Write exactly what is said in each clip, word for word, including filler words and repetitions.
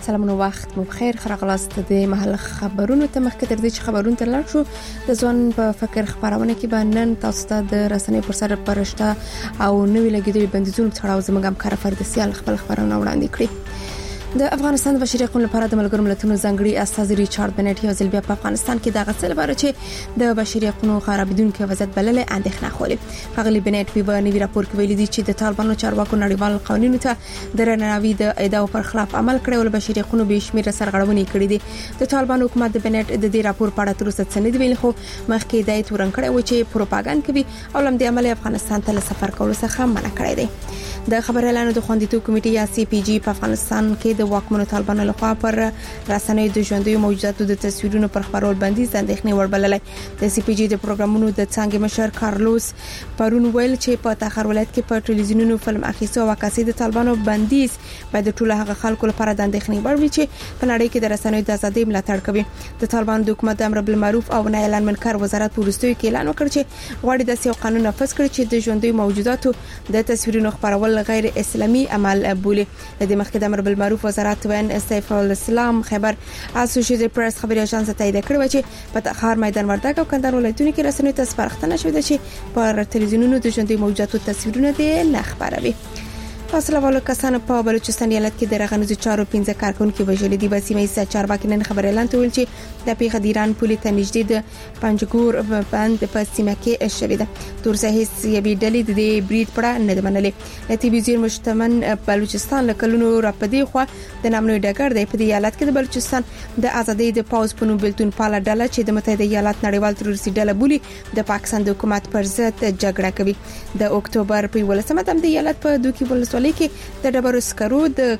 سلامونه وخت مو بخیر خراغلاست د محل خبرونو ته مخکې تر دې چې خبرونه تر لاړ شو د ځوان په فکر خبرونه کې باندې تاسو ته د رسنۍ پر سر پرشته او نوې لګیدلې بندیزونو تړاو زموږ هم کار فردسیال خپل خبرونه وړاندې کړي. د افغانستان د بشري حقوقو لپاره د ملګرو ملتونو ځانګړي استاذ ریچارډ بنټ یو ځل بیا په افغانستان کې د غسل لپاره چې د بشري حقوقو خرابیدونکو وضعیت بللې اندېښنه خولي. هغه بنټ په نوي راپور کې ویلي دی چې د طالبانو چارواکو نړیوال قوانینو ته د رناوي د ادعاو پر خلاف عمل کړی او بشري حقوقو به شمیر سرغړونې کړې دي. د طالبانو حکومت د بنټ د دې راپور په اړه تر اوسه څه نه دی ویلي، خو مخکې د تورن کړی و چې پروپاګاندا کوي او لم د عمل افغانستان ته سفر کولو څخه منع کړی دی. د خبر اعلان د خوندیتوب کمیټې یا سی پی جی په افغانستان کې د واکمنو طالبانو لخوا پر رسنیو د ژوندۍ موجوداتو د تصویرونو پر خبرول بندیز اندېښنې وربللې. د سی پی جی د پروګرامونو د څنګه مشر کارلوس پرون ویل چې په تاخر ولایت کې په ټلویزیونونو فلم اخیستو او عکاسي د طالبانو بندیز باید ټول هغه خلکو لپاره د اندېښنې وړ وي چې په نړۍ کې د رسنیو د ازادۍ ملاتړ کوي. د طالبانو د حکومت امر بالمعروف او نهي عن المنکر وزارت ورستوي کې اعلان وکړ چې غواړي د سیاست قانون نافذ کړي چې د ژوندۍ موجوداتو د تصویرونو خبرول غیر اسلامي عمل بولي. د دې مخکې د امر بالمعروف وزارت وین سیف الاسلام خبر اسوسییټډ پریس خبري اژانس ته تایید کړی چې په تخار میدان وردګ او کندهار ولایتونو کې رسنیو ته سپارښتنه شوې ده چې پر تلویزیونونو د ژوندۍ موجوداتو تصویرونه دې نه خبروي. فاصله والو کسانو په بلوچستان ایالت کې د رغنځو چارو پنځه کارکونکو وژل دي. بسیمه سه چارواکي نن خبر اعلان ته ویل چې د پیښه د ایران پولي ته نږدې د پنجګور باندې په سیمه کې شوې ده. تر څه هیڅ یوې ډلې د برید پړه نه منلې. نتیبي وزیر مشتمن بلوچستان لکلونو راپدې خو د نامنوي ډګر د په ایالت کې د بلوچستان د ازادۍ د پاوز په نوم بلتون پاله ډله چې د متحده ایالات نړیوال تروریستي ډله بولي د پاکستان د حکومت پر ضد جګړه کوي. د اکتوبر په ولسمه د ایالت په دوکي ولسوالۍ کې د ډبرو سکرو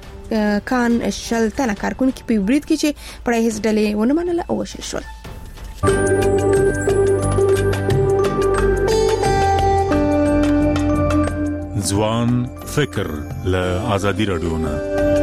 د کان شل تنه کارکونکو په برید کې چې پړې هیڅ ډلې ونه منله او وشل شول. ځوان فکر له ازادي رادیو نه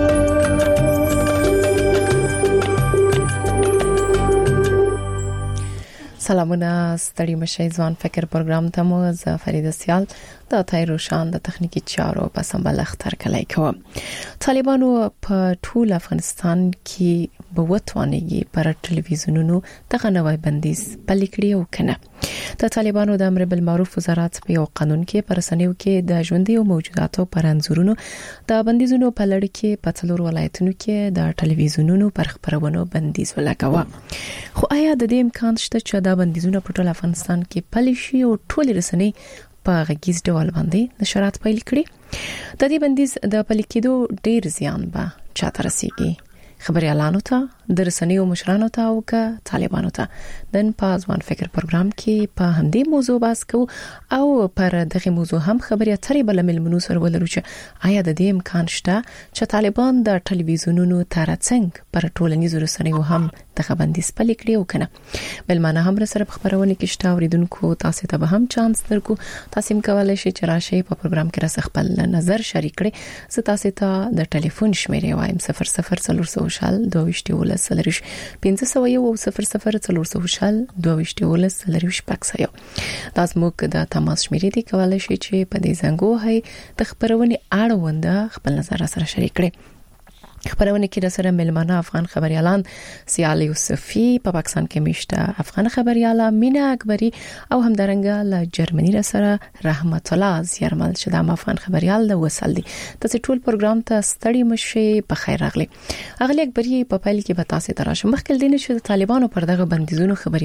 سلامونه ستړي مشه. ځوان فکر پروګرام ته مو ز فرید سیال د تایروشان د تخنیکی چارو په سمبل اختر کلی کوم. طالبانو په ټول افغانستان کې بوتوانېږي پر ټلویزیونونو دغه نوې بندیز پلي کړی او کنه. د طالبانو د امر بالمعروف وزارت په یو قانون کې پر رسنیو کې د ژوندۍ موجوداتو پر انزورونو د بندیزونو په لړ کې په څلور ولایتونو کې د ټلویزیونونو پر خبرونو بندیز ولګاوه. خو آیا د دې امکان شته چې دا بندیزونه په ټول افغانستان کې پلي شي او ټول رسنۍ په غږیز ډول باندې نشرات پیل کړي؟ د دې بندیز د پلي کېدو ډیر زیان به چاته رسیږي؟ خبري اعلانو ته د رسنیو مشرانو ته او که طالبانو ته دن په ځوان فکر پروګرام کې په همدې موضوع بحث کوو او پر دغه موضوع هم خبري اترې بل ملمنو سره ولرو چې آیا د دې امکان شته چې طالبان د ټلویزیونونو ترڅنګ پر ټولنیزو رسنیو هم دغه بندیز پلي کړي او کنه. بل معنا هم سره په خبرونه کې شته اوریدونکو تاسو ته به هم چانس درکو. تاسو کولای شئ چې راشي په پروګرام کې را خپل نظر شریک کړئ. زه تاسو ته د ټلیفون شمیرې وایم صفر صفر څلور شل دوه ولس لریش پنځه سوه یو او صفر صفر څلور شل دوه ولس لریش پکسایو. دا زموږ د تماس شمیرې دی، کولای شئ چې په دې زنګو هي د خبرونې اړوند خپل نظر سره شریک کړئ. خبرونه کې د سره ملمانه افغان خبريالان سیال یوسفی په پاکستان کې میشته افغان خبرياله مینا اکبری او همدارنګه له جرمني سره رحمت الله زیرمل چې د افغان خبريال د وصل دي. تاسو ټول پروګرام ته ستړي مشه په خیر راغلي. اغلی اکبری په پایل کې به تاسو ته راشم. مخکې دینه چې طالبانو پر دغه بندیزونو خبري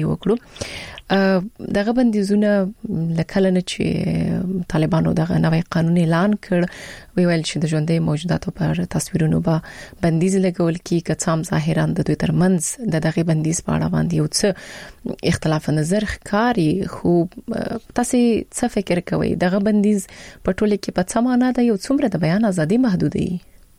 وکړو. دغه بندیزونه لکه نه چې طالبانو دغه نوې قانون اعلان کړ ویل چې د ژوندۍ موجوداتو پر تصویرونو به بندیز لګول کی کڅام ظاهرا د دوی ترمنځ د دغه بندیز په اړه باندې یو څه اختلاف نظر ښکاری. خو تاسو څه فکر کوئ دغه بندیز په ټوله کې په څه معنا ده یو څومره د بیان ازادي محدودي؟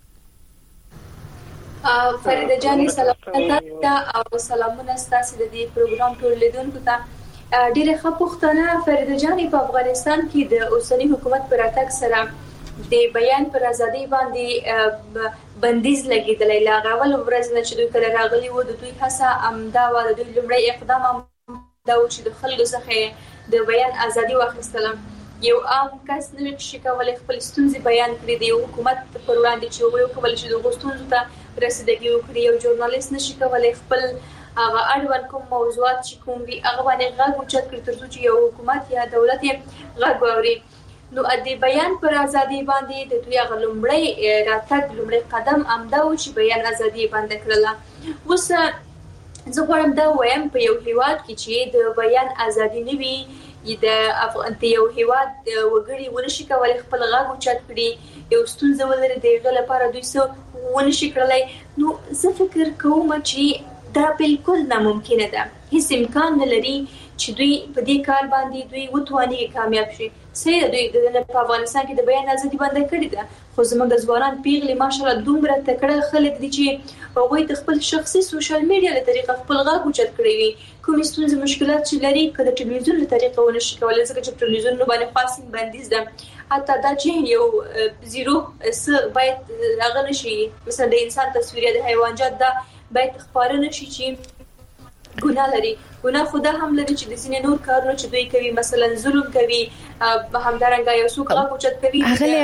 فرید جاني سلامونه او سلامونه ستاسو د دې پروګرام ټول لیدونکو ته. ډیره ښه پوښتنه فرید جاني. په افغانستان کې د اوسنی حکومت پر اتک سره د بیان پر ازادي باندې بندیز لګیدلی. لا غول ورځ نه چې دوی کله راغلي وو د دوی هڅه امدا و د دوی لمړی اقدام دا و چې د خلکو څخه د بیان ازادي واخیستله. یو عام کس نشي کولای خپل ستونزې بیان کړي د حکومت پر وړاندې چې وایي کولای شي د غوښتنو ته رسیدګي وکړي. یو ژورنالیست نشي کولای خپل هغه اړوند کوم موضوعات چې کوم وي هغه باندې غږ اوچت کړي ترڅو چې یو حکومت یا دولت یې غږ واوري. نو د بیان پر ازادي باندې د دوی هغه لومړی راتګ لومړی قدم امدا و چې بیان ازادي باندې کړله. اوس زه غواړم دا وایم په یو هیواد کې چې د بیان ازادي نه وي د افغان یو هیواد وګړي ونشي کولای خپل غږ اوچت کړي یو ستونزه ولري د هغه لپاره دوی څه ونشي کړلای. نو زه فکر کوم چې دا بالکل ناممکنه ده. هیڅ امکان نه لري چې دوی په دې کار باندې دوی وتواني کامیاب شي. سې دوی د په افغانستان کې د بیان ازادي باندې کړی ده خو زموږ ځوانان پیغلي ماشاءالله دومره تکړه خلک دي چې هغوی د خپل شخصي سوشل میډیا له طریقه خپل غږ اوچت کړی وي. کوم ستونزې مشکلات چې لري کله ټلویزیون له طریقه ونشي کولای ځکه چې ټلویزیون باندې خاص بندیز ده. حتی دا چې یو زیرو س باید هغه نشي مثلا د انسان تصویر یا د حیوانات دا باید خبره نشي چې ګناه لري. ګناه خدا هم لري چې د سینې نور کارونه چې دوی کوي مثلا ظلم کوي همدارنګه یو څوک غږ اوچت کوي.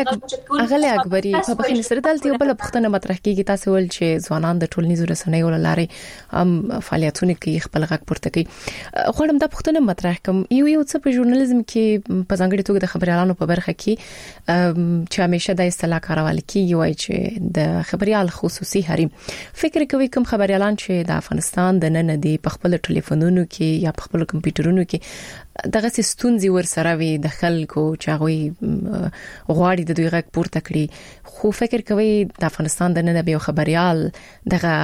اغلی اکبري په بخښنې سره دلته یو بل پوښتنه مطرح کیږي. تاسو ول چې ځوانان د ټولنیزو رسنیو لارې هم فعالیتونه کوي خپل غږ پورته کوي. غواړم دا پوښتنه مطرح کوم یو یو څه په ژورنالیزم کې په ځانګړي توګه د خبريالانو په برخه کې چې همیشه د اصطلاح کارول کیږي وایي چې د خبريال خصوصي حریم. فکر کوي کوم خبريالان چې د افغانستان د نن دی په خپل ټلیفونونو کې یا په خپل کمپیوټرونو کې دغه ستونزې ور سره وي د خلکو چې هغه غواړي د دوی غږ پورته کړي خو فکر کوي د افغانستان د نن به خبريال دغه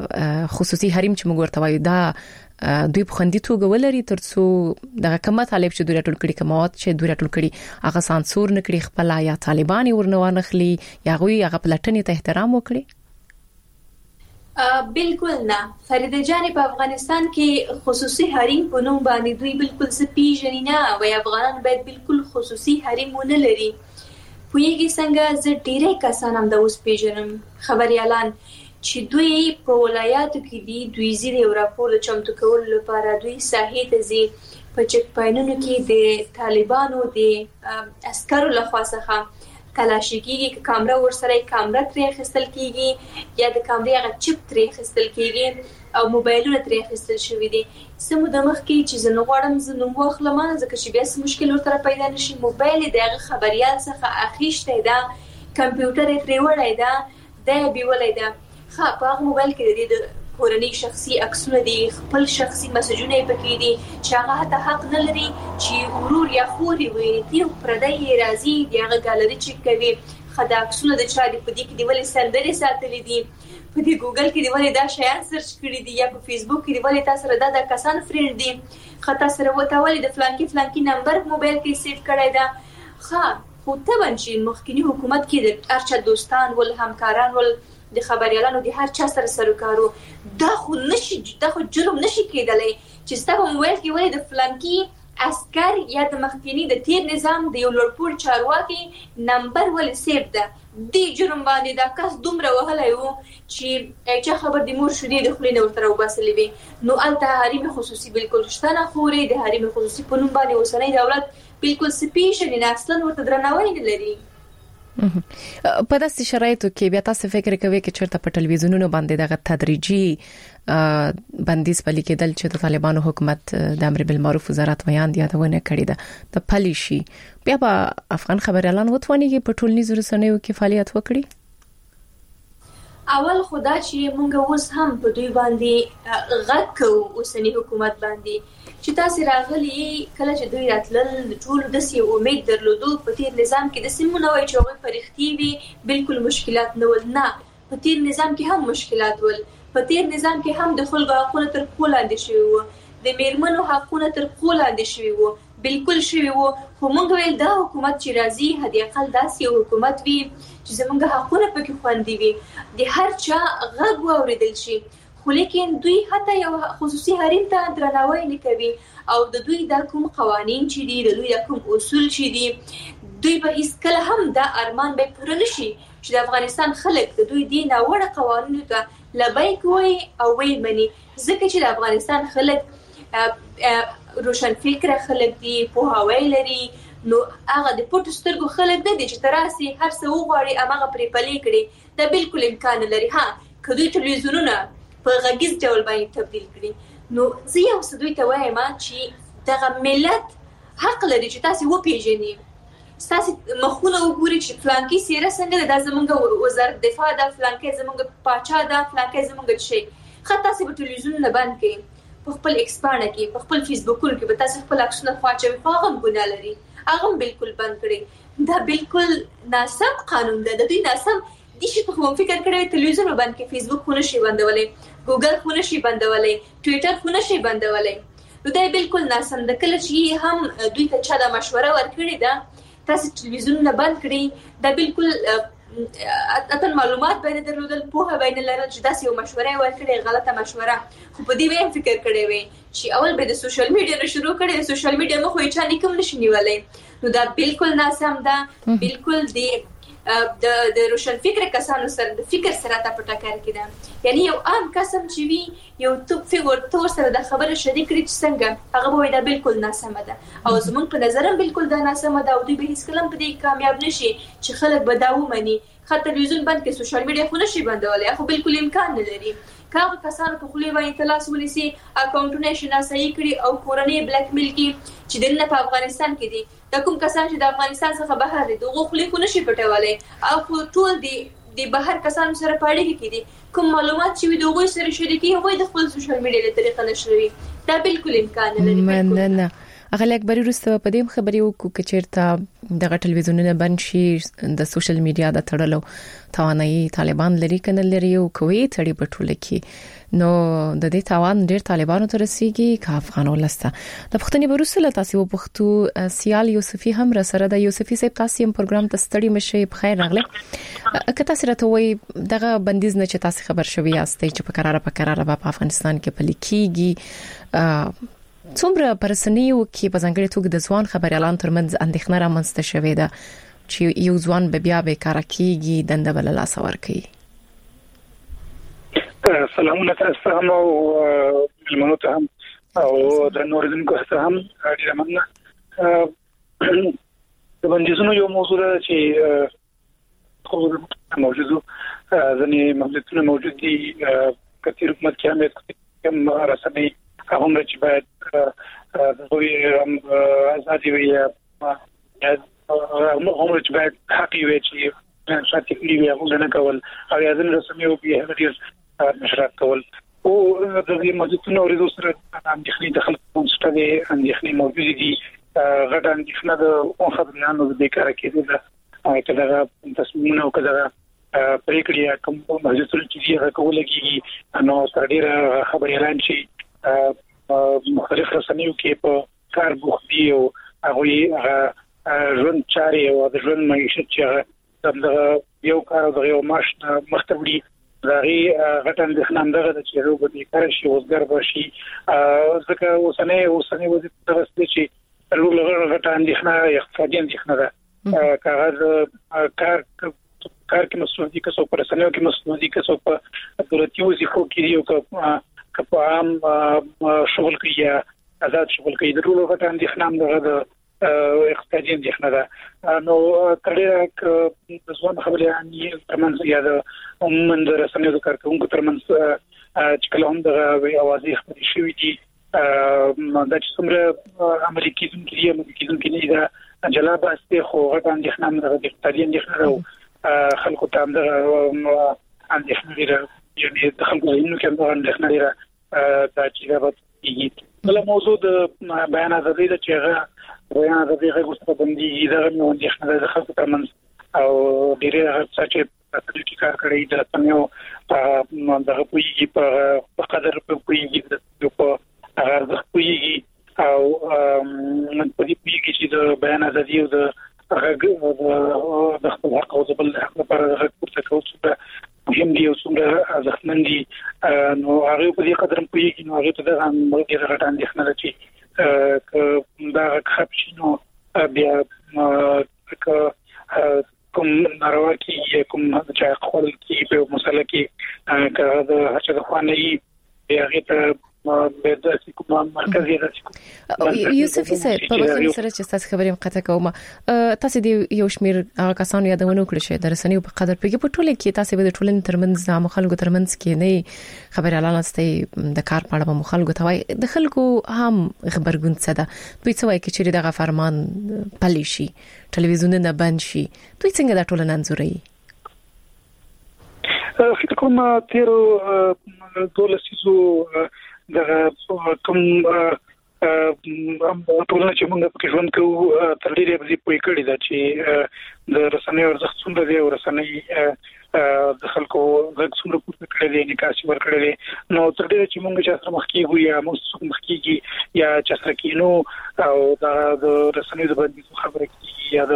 خصوصي حریم چې موږ ورته وایو دا دوی په خوندي توګه ولري ترڅو دغه کومه طالب چې دوی ټول کړي کومات چې دوی ټول کړي هغه سانسور نه کړي خپل یا طالبان ورنوانه خلی یا غوي هغه پلاتنې ته احترام وکړي. بالکل نه. فریده جان په افغانستان کې خصوصي حریم په نوم باندې دوی بالکل څه پیژني نه وای افغانان باید بالکل خصوصي حریم ونه لري. پویږي څنګه زه ډیره کسان هم د اوس پیژنم خبريالان چې دوی په ولایاتو کې دي دوی زیری او راپور چمتو کول لپاره دوی ساحې ته ځي په چک پاینونو کې د طالبانو د عسکرو لخوا څخه تلاشي کیږي کیمرا ورسره کیمرا ترې خستل کیږي یا د کیمرې هغه چپ ترې خستل کیږي او موبایلونه ترې خستل شوی دي. سمو د مخ کې چې زنه غواړم زه نو واخلم ځکه چې بیا څه مشکل ورته پیدا نشي. موبایل دغه خبريال څخه اخیشته ده کمپیوټر یې ترې وړای ده د بیولای ده خا په موبایل کې د کورنۍ شخصي عکسونه دي خپل شخصي مسجونه پکې دي چې هغه ته حق نه لري چې ورور یا خوري وي دی پردای راځي دغه ګالري چک کوي خدا عکسونه د چا دي په دې کې دی ولې سندري ساتلې دي په دې ګوګل کې دی ولې دا شیان سرچ کړی دي یا په فیسبوک کې دی ولې تاسو سره دا کسان فرند دي خطا سره وته ولې د فلانکی فلانکی نمبر موبایل کې سیټ کړی دا خا خو ته باندې مخکنی حکومت کې د ارچا دوستان ول همکاران ول د خبريالانو د هر چا سره سروکارو دا خو نشي دا خو جرم نشي کېدلی چې ستاسو موبایل کې ولې د فلانکی عسكر یا د مخکنی د تیر نظام د یو لوړپوړ چارواکي نمبر ولې سیټ ده دی جرم باندې دا کس دومره وهلای وو چې چې خبر د مور شودي د خلینو ورته وباسلې وي. نو الته حریم خصوصي بالکل شته نه خوري د حریم خصوصي په نوم باندې وسنۍ دولت بالکل سپیشل نه اصلا ورته درناوی نه لري. په داسې شرایطو کې بیا تاسو فکر کوئ چې چیرته په ټلویزیونونو باندې دغه تدریجي بندیز پلي کېدل چې د طالبانو حکومت د امر بالمعروف وزارت بیان یادونه کړې ده د پالیشي بیا په افغان خبريالان وتواني په ټولنیزو رسنیو کې فعالیت وکړي. اول خدا چې مونږ اوس هم په دوی باندې غږ کوو اوسنی حکومت باندې چې تاسو راغلي کله چې دوی راتلل ټول د سی امید درلودو په تیر نظام کې د سیمونو وای چې هغه پرختي وي بالکل مشکلات نه ول نه په تیر نظام کې هم مشکلات ول په تیر نظام کې هم د خلکو حقوق تر کولاندې شوی وو د میرمنو حقوق تر کولاندې شوی وو بالکل شوی وو خو مونږ ویل دا حکومت چې راځي هدي اقل داسې حکومت وي چې زمونږ حقوق پکې خوندي وي د هر چا غږ واوریدل شي خو لیکن دوی حتی یو خصوصي حریم ته درناوی نه کوي او د دوی د کوم قوانين چې دي د دوی د کوم اصول چې دي دوی به هیڅ کله هم دا ارمان به پوره نشي چې د افغانستان خلک د دوی د ناوړه قوانینو ته لبیک وي او وي مني ځکه چې د افغانستان خلک روشن فکر خلک دي په هوای لري نو هغه د پټ سترګو خلک نه دي چې تراسي هر څه وغواړي هغه پرې پلي کړي. دا بالکل امکان لري. ها کدوې ټلویزیونونه په غږیز ډول باندې تبدیل کړي نو زه یو څه دوی ته وایم چې دغه ملت حق لري چې تاسو وپیژنئ، تاسو مخونه وګورئ چې فلانکی سیره څنګه ده، زمونږ وزارت دفاع ده، فلانکی زمونږ پاچا ده، فلانکی زمونږ شي. خاطر تاسو په ټلویزیون نه باندې کې په خپل ایکسپانه کې په خپل فیسبوکونو کې به تاسو خپل عکسونه خواچوي، خو هغه ګناه لري، هغه بالکل بند کړئ. دا بالکل ناسم قانون ده. د دوی ناسم دي چې په کوم فکر کړی ټلویزیون باندې کې فیسبوک خو نشي بندولې، ګوګل خو نشي بندولې، ټویټر خو نشي بندولې. نو دا بالکل ناسم ده. کله چې هم دوی ته چا د مشوره ورکړي ده تاسو ټلویزیون نه بند کړئ، دا بالکل اته معلومات باندې درلودل، پوهه باندې لرل چې داسې یو مشوره ورکړي غلطه مشوره. خو په دې ویم فکر کړی وي چې اول به د سوشل میډیا نه شروع کړي، سوشل میډیا مخ یې چا نکم نشي نیولې. نو دا بالکل ناسم ده. بالکل دی د د روشن فکر کسانو سره د فکر سره تا پټاکر کړه. یعنی یو عام قسم چې وی یو تو فکر تور سره د خبره شریک کړي چې څنګه هغه وای دا بالکل ناسمه ده او زمونږ په نظر هم بالکل دا ناسمه ده او دوی به هیڅ کلم په دې کامیاب نشي چې خلک به دا ومني. خاطر ټلویزیون باندې کې سوشل میډیا خو نشي بندولای، خو بالکل امکان نه لري. کاغه کسانو په خولي باندې تلاس ولسی اکاونټونه شناسایی کړي او کورنۍ بلیک میل کې چې دنه په افغانستان کې دي د کوم کسان چې د افغانستان څخه بهر دي دغه خولي خو نشي پټولای او ټول دي د بهر کسانو سره پاړې کې دي کوم معلومات چې دغه سره شریکي هغه د خپل سوشل میډیا له طریقې نشروي. دا بالکل امکان نه لري. مننه. اغه اکبر روسته په دې خبرې وکړو چې چیرته دغه ټلویزیونونه بند شي د سوشل میډیا د تړلو توانایي طالبان لري کنه لري او کوي تړي په ټوله کې نو د دې توان ډېر طالبانو ته رسیږي کا افغان ولسته. د پښتني بروسله تاسو پښتو سیال یوسفي هم را سره د یوسفي صاحب تاسو هم پروګرام ته ستړي مشه په خیر راغله. که تاسو راته وای دغه بندیز نه چې تاسو خبر شوي یاستئ چې په قراره په قراره په افغانستان کې پلي کیږي څومره پرسنیو کې په ځانګړي توګه د ځوان خبر اعلان ترمنځ اندېښنه رامنځته شوې ده چې یو ځوان به بیا به کار کوي دنده بل لاس ور کوي. سلامونه تاسو هم او ملمنو ته هم او د نوردونکو ته هم ډیره مننه. د بندیزونو یو موضوع ده چې خو موجوده ځنې محدودیتونه موجود دي کثیر حکومت کې هم کوم رسمي هم چې باید دوی ازادي وي هم چې باید حق وي چې شاتي کړی وي هغه نه کول او یادن رسمي او به هغه نشرات کول او د دې موجودونو ورته سره اندېښنې د خلکو مستوي اندېښنې موجود دي غټ اندېښنه د خبرانو د بیکاره کېدل او کله تصمیمونه او کله پریکړې کوم موجودونه چې هغه کول کېږي نو تر ډیره خبري اعلان شي مختلف رسنیو کې په کار بوختي او هغه ژوند چاري او د ژوند معیشت چې د یو کار او یو معاش مختوي دغه غټن د خنندغه د چیرو په دې کار شي وزګر بشي ځکه اوسنۍ اوسنۍ وظیفه ترسته چې لږ غټان دي خنه اقتصادي اندېښنه ده کاغذ کار کار کې مسؤل دي که څو پر رسنیو کې مسؤل دي که څو په دولتي وظیفو کې یو که په عام شغل کې یا آزاد شغل کې د ټولو غټان دي خنام دغه د اقتصادي اندېښنه ده. نو کله د ځوان خبرې انی ترمنځ یا د عموما د رسنیو د کارکونکو ترمنځ چې کله هم دغه اوازې خبرې شوې دي دا چې څومره عملي کېدونکي دي عملي کېدونکي نه دي جلا باسته خو غټان دي خنام دغه د اقتصادي اندېښنه او خلکو ته دغه اندېښنه لري یعنی د خلکو زینو کې هم اندېښنه لري دا چې راځي. بل موضوع د بیان ازادي د چې هغه بیان ازادي هغه څه باندې دا نو اندېښنه د خلکو ترمنځ او ډیره څه چې تاسو کې کار کړی د تنو په دغه پویږي په قدر په پویږي په هغه پویږي او په دې پویږي چې د بیان ازادي او د هغه د خپل حق او د بل حق لپاره هغه څه کوي مهم دي او څومره ارزښتمن دي نو هغه په دې قدر پوهیږي نو هغه ته د هغه غټان دي نه چې ک دا خپشینو بیا ک کوم ناروا کې کوم چې خپل کې په مسله کې کړه د هڅه د خوانې بیا هغه ته به د کومه مرکزي د یوسف صاحب په وخت سره چې تاسو خبرې مقطع کوم تاسو د یو شمیر کسانو یادونه کړې شه د رسنیو په قدر په په ټوله کې تاسو به د ټولنې ترمنځ د مخالګو ترمنځ کې نه خبري اعلان استي د کار په اړه مخالګو توای د خلکو هم خبرګون څه ده دوی څه وایي چې دغه فرمان پلي شي ټلویزیون نه بند شي دوی څنګه د ټولنې انځوري فکر کوم تیرو دولسیزو دغه کوم ټولنه چې موږ په ژوند کې تر ډیره به پوي کړی دا چې د رسنیو ارزښت څومره دی او رسنۍ د خلکو د څومره پورته کړی دی نکاسي ور کړی دی نو تر ډیره چې موږ چې سره مخ کیږو یا موږ مخ کیږي یا چې سره کینو او د رسنیو د باندې خبره کیږي یا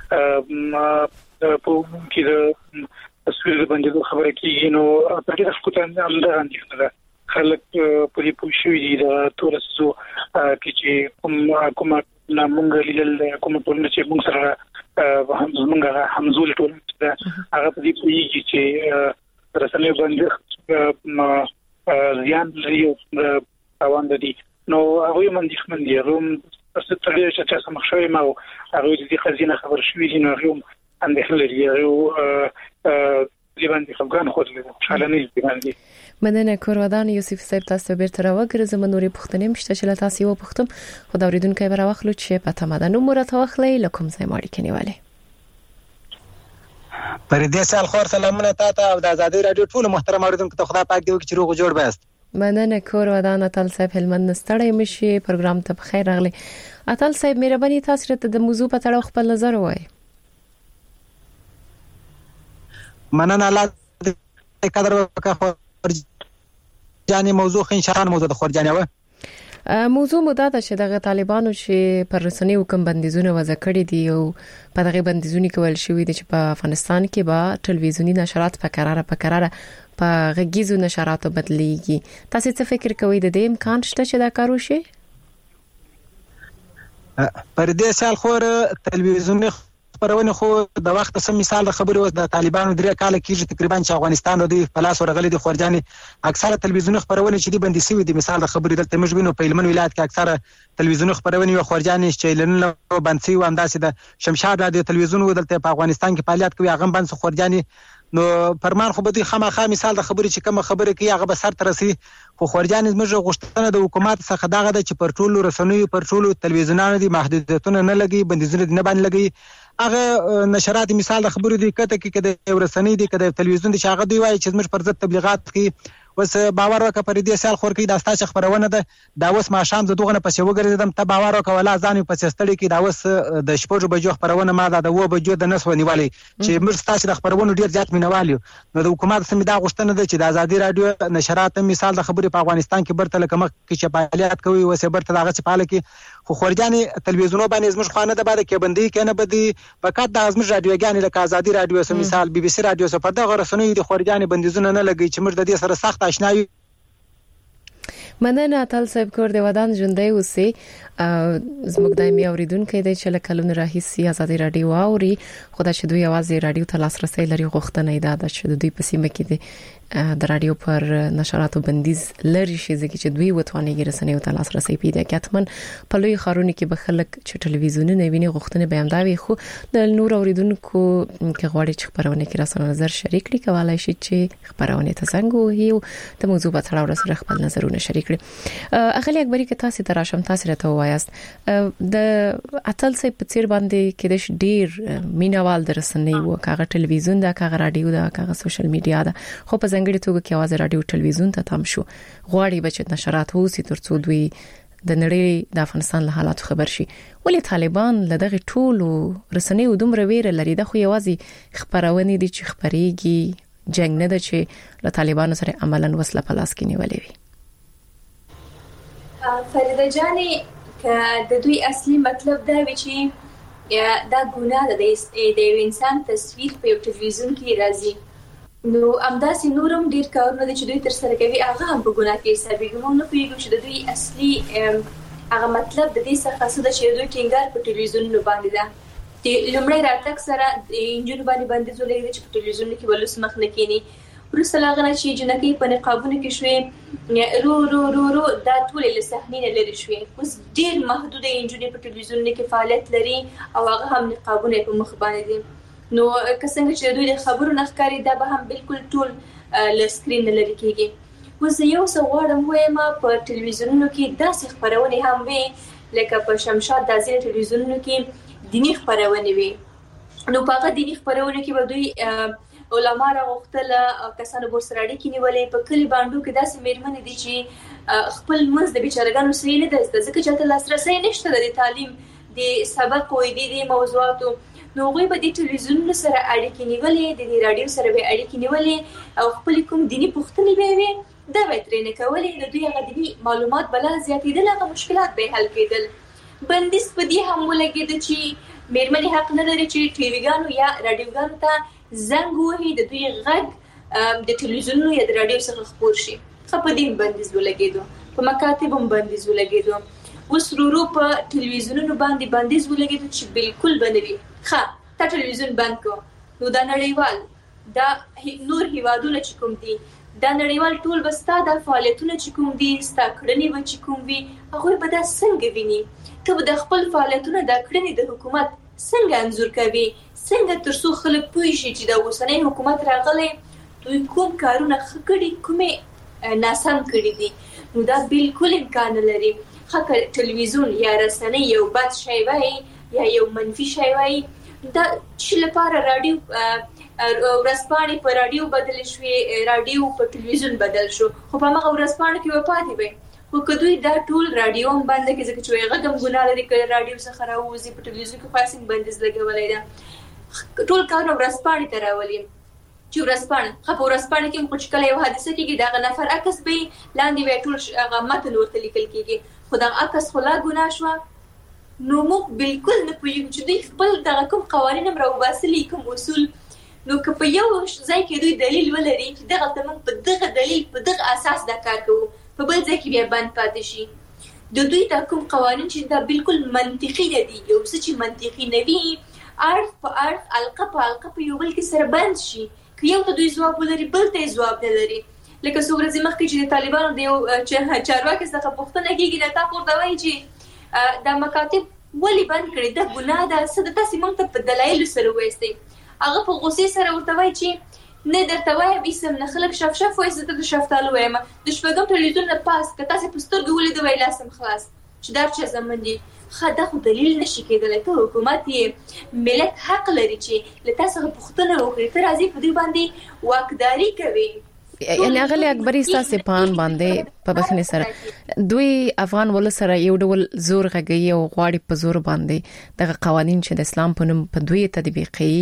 د په کې د تصویر باندې خبره کیږي نو په دې وخت کې هم دا اندېښنه ده خلک په دې پوښتنه دي د تورسو کې چې کوم کوم نامونګ لیدل کوم ټولنه چې موږ سره هم زمونږه همزول ټولنه ده هغه په دې پوښتنه چې رسنۍ باندې زیان لري او روان دي نو هغه من دي من دي روم تاسو ته لري چې تاسو مخشوي ما هغه دې خزینه خبر شوې دي نو هغه اندېښنه لري او لیبان دي خلګان خو له شالنې باندې مننه کورودان یوسف صاحب تاسو بیرته راوګرځم نورې پښتنې مشته چې تاسو یو پښتم خو دا اوریدونکو به راوخلو چې په تماده نو مرته واخلې لکم ځای ماړي کنيواله پر دې سال خور سلامونه تاسو او د آزادۍ رادیو ټول محترم اوریدونکو ته خدای پاک دې وکړي چې روغ جوړ بست مننه کورودان اتل صاحب هلمند نستړی مشي پروګرام ته بخیر راغلی اتل صاحب مهرباني تاسو ته د موضوع په اړه خپل نظر وایي مننه الله دې قدر وکړه جاني موضوع ان شاء الله موضوع د خورجاني و موضوع مدته چې دغه طالبانو چې پر رسنۍ حکم بندیزونه وضع کړی دي او په دغه بندیزونی کول شوې دي چې په افغانستان کې به ټلویزیونی نشرات په قراره په قراره په غږیزو نشراتو بدلیږي تاسو څه فکر کوئ د دې امکان شته چې دا کار وشي پر دې سال خور تلویزیونی خبرونه خو د وخت سم مثال د خبرو د طالبانو درې کال کېږي تقریبا چې افغانستان د پلاس ورغلي د خورجاني اکثره تلویزیون خبرونه چې د بندي سوي دي مثال د خبرې دلته موږ وینو په هلمند ولایت کې اکثره تلویزیون خبرونه یو خورجاني چې لنن بند سوي انداسې د شمشاد رادیو تلویزیون دلته په افغانستان کې فعالیت کوي هغه بند خورجاني نو پرمان خو به خامخا مثال د خبرې چې کوم خبره کوي هغه به سر ترسي خو خورجاني زموږ غوښتنه د حکومت څخه دغه د چې پر ټولو رسنیو پر ټولو تلویزیونانو دي محدودیتونه نه لګي بندیزونه نه باندې لګي هغه نشرات مثال د خبرو دی کته کې کده ورسنی دی کده تلویزیون دی هغه دی وایي چې زموږ پر ضد تبلیغات کوي وس باور وکړه پر دې سال خور کې د استاد خبرونه ده دا وس ما شام زه دغه نه پسې وګرځیدم ته باور وکړه ولا ځان په ستړي کې دا وس د شپږ بجو خبرونه ما دا د و بجو د نس ونیولې چې موږ تاسو د خبرونو ډیر زیات مینوالو نو د حکومت سم دا غوښتنه ده چې د آزادي رادیو نشرات مثال د خبرې په افغانستان کې برته لکه مخ کې چې فعالیت کوي وس برته دغه فعال کې خو خورجاني تلویزیونو باندې زموږ خانه ده باندې کې بندي کنه بدی فقط د زموږ رادیوګانی لکه آزادي رادیو سم مثال بي بي سي رادیو سره دغه رسنوي د خورجاني بندیزونه نه لګي چې موږ د دې سره سخت آشنایي مننه اتل صاحب کور دی ودان ژوندۍ اوسئ زموږ دایمي اوریدونکو دی چې لکلون راهیسي آزادي رادیو اوري خدای چې دوی आवाज رادیو ته لاسرسي لري غوښتنه ده چې دوی په سیمه کې دي د رادیو پر نشراتو بندیز لري شي ځکه چې دوی وتوانېږي رسنیو ته لاسرسي پیدا کړي اتمن په لوی خارونه کې به خلک چې ټلویزیونونه ویني غوښتنه به همداوي خو د نور اوریدونکو کې غواړي چې خبرونه کې راسره نظر شریک کړي کولای شي چې خبرونه ته څنګه وي د موضوع په اړه سره خپل نظرونه شریک کړي اغلی اکبري کې تاسو ته راشم تاسو راته وایاست د اتل سي په چیر باندې کې د ډیر مینوال درسنې وو کاغه ټلویزیون دا کاغه رادیو دا کاغه سوشل میډیا دا خو په ځنګړي توګه کې आवाज رادیو ټلویزیون ته تم شو غواړي بچ نشرات وسی ترڅو دوی د نړۍ د افغانستان له حالات خبر شي ولې طالبان لدغه ټولو رسنۍ دومره ویره لري د خو یوازې خبرونه دي چې خبريږي جنگ نه ده چې له طالبانو سره عملاً وسله په لاس کې نیولې وي فریده جانې ک د دوی اصلي مطلب دا وی چې دا ګناه ده د یو انسان تصویر په ټلویزیون کې راځي نو امداسي نورم ډیر کارونه چې دوی تر سره کوي هغه هم په ګناه کې حسابېږي موږ نه پیږو چې د دوی اصلي هغه مطلب د دې څخه څه ده چې دوی ټینګار په ټلویزیون باندې ده د لومړی راتګ سره د انجن باندې باندې زولې چې په ټلویزیون کې ولوس مخ نه کینی ورسره لغنه چې جنکی په نقابونو کې شوې رو رو رو رو دا ټول له صحنې نه لري شوې اوس ډیر محدود انجونې په ټلویزیون کې فعالیت لري او هغه هم نقابونه په مخ باندې دي نو که څنګه چې دوی د خبرو نخکاری دا به هم بالکل ټول له سکرین نه لري کېږي اوس یو څه غواړم وایم په ټلویزیونونو کې داسې خبرونه هم وي لکه په شمشاد د ځینې ټلویزیونونو کې دینی خبرونه وي نو په هغه دینی خبرونه کې به دوی علما راغختل کسانو بور سره اړیکې نیولې په کلی باندې کې داسې میرمنې دي چې خپل منځ د بیچارهګانو سره نه ده ځکه چې ته لاسرسي نشته د تعلیم د سبق او د موضوعاتو نو غوي په دې ټلویزیون سره اړیکې نیولې د رادیو سره به اړیکې نیولې او خپل کوم دینی پوښتنې به وي دا به ترې نه کولې نو دوی هغه دینی معلومات بل زیاتېدل هغه مشکلات به حل کېدل بندیز په دې هم ولګېد چې میرمنې حق نه لري چې ټي وي ګانو یا رادیوګانو ته زنګ وهي د دوی غږ د ټلویزیون یا د رادیو څخه خپور شي خو په دې بندیز ولګېدو په مکاتب هم بندیز ولګېدو اوس ورو په ټلویزیونونو باندې بندیز ولګېدو چې بالکل بنوي ښه تا ټلویزیون بند کو نو دا نړیوال دا نور هیوادونه چې کوم دي دا نړیوال ټول بستا د فعالیتونو چې کوم دي ستا کړنې و چې کوم وي هغه به دا څنګه ویني ته د خپل فعالیتونو د کړنې د حکومت څنګه انځور کوي څنګه ترڅو خلک پوه شي چې د اوسنۍ حکومت راغلی دوی کوم کارونه ښه کړي کومې ناسم کړي دي نو دا بالکل امکان لري ښه ټلویزیون یا رسنۍ یو بد شی وایي یا یو منفي شی وایي دا چې لپاره رادیو ورځپاڼې په رادیو بدل شوې رادیو په ټلویزیون بدل شو خو په هغه ورځپاڼه کې به پاتې وي خو که دوی دا ټول رادیو هم بند کړي ځکه چې هغه کوم ګناه لري کله رادیو څخه راوځي په ټلویزیون کې خاصین بندیز لګولای دا ټول کارونه ورځپاڼې ته راولي چې ورځپاڼه خو په ورځپاڼه کې موږ چې کله یو حادثه کېږي دا نفر عکس به لاندې وي ټول هغه متن ورته لیکل کېږي خو دا عکس خلا ګناه شو نو موږ بالکل نه پوهیږو چې دوی خپل دغه کوم قوانین هم راوباسلي کوم اصول نو که په یو ځای کې دوی دلیل ولري چې دغه تمام په دغه دلیل په دغه اساس دا کار کوو په بل ځای کې بیا بند پاتې شي د دوی دا کوم قوانین چې دا بالکل منطقي نه دي یو څه چې منطقي نه وي اړخ په اړخ القه په القه په یو بل کې سره بند شي که یو ته دوی ځواب ولري بل ته ځواب نه لري لکه څو ورځې مخکې چې د طالبانو د یو چارواکي څخه پوښتنه کېږي نه تا ورته وایي چې دا مکاتب ولې بند کړي دا ګناه ده څه د تاسې موږ ته په دلایلو سره وایستئ هغه په غوسې سره ورته وایي چې نه درته وایم اسم نه خلک شف شف وایي زه د شفتالو وایم د شپږم ټلویزیون نه پاس که تاسې په سترګو ولیدو وایي لاسم خلاص چې دا چا زمن دي ښه دا خو دلیل نشي کېدلی ته حکومت یې ملت حق لري چې له تا څخه پوښتنه وکړي ته راځي په دوی باندې واکداري کوي یعنی هغه اکبري ستاسو پان باندې په بخنه سره دوی افغان ول سره یو ډول زور غږی او غواړي په زور باندې دغه قوانين چې د اسلام په نوم په دوی تطبیقي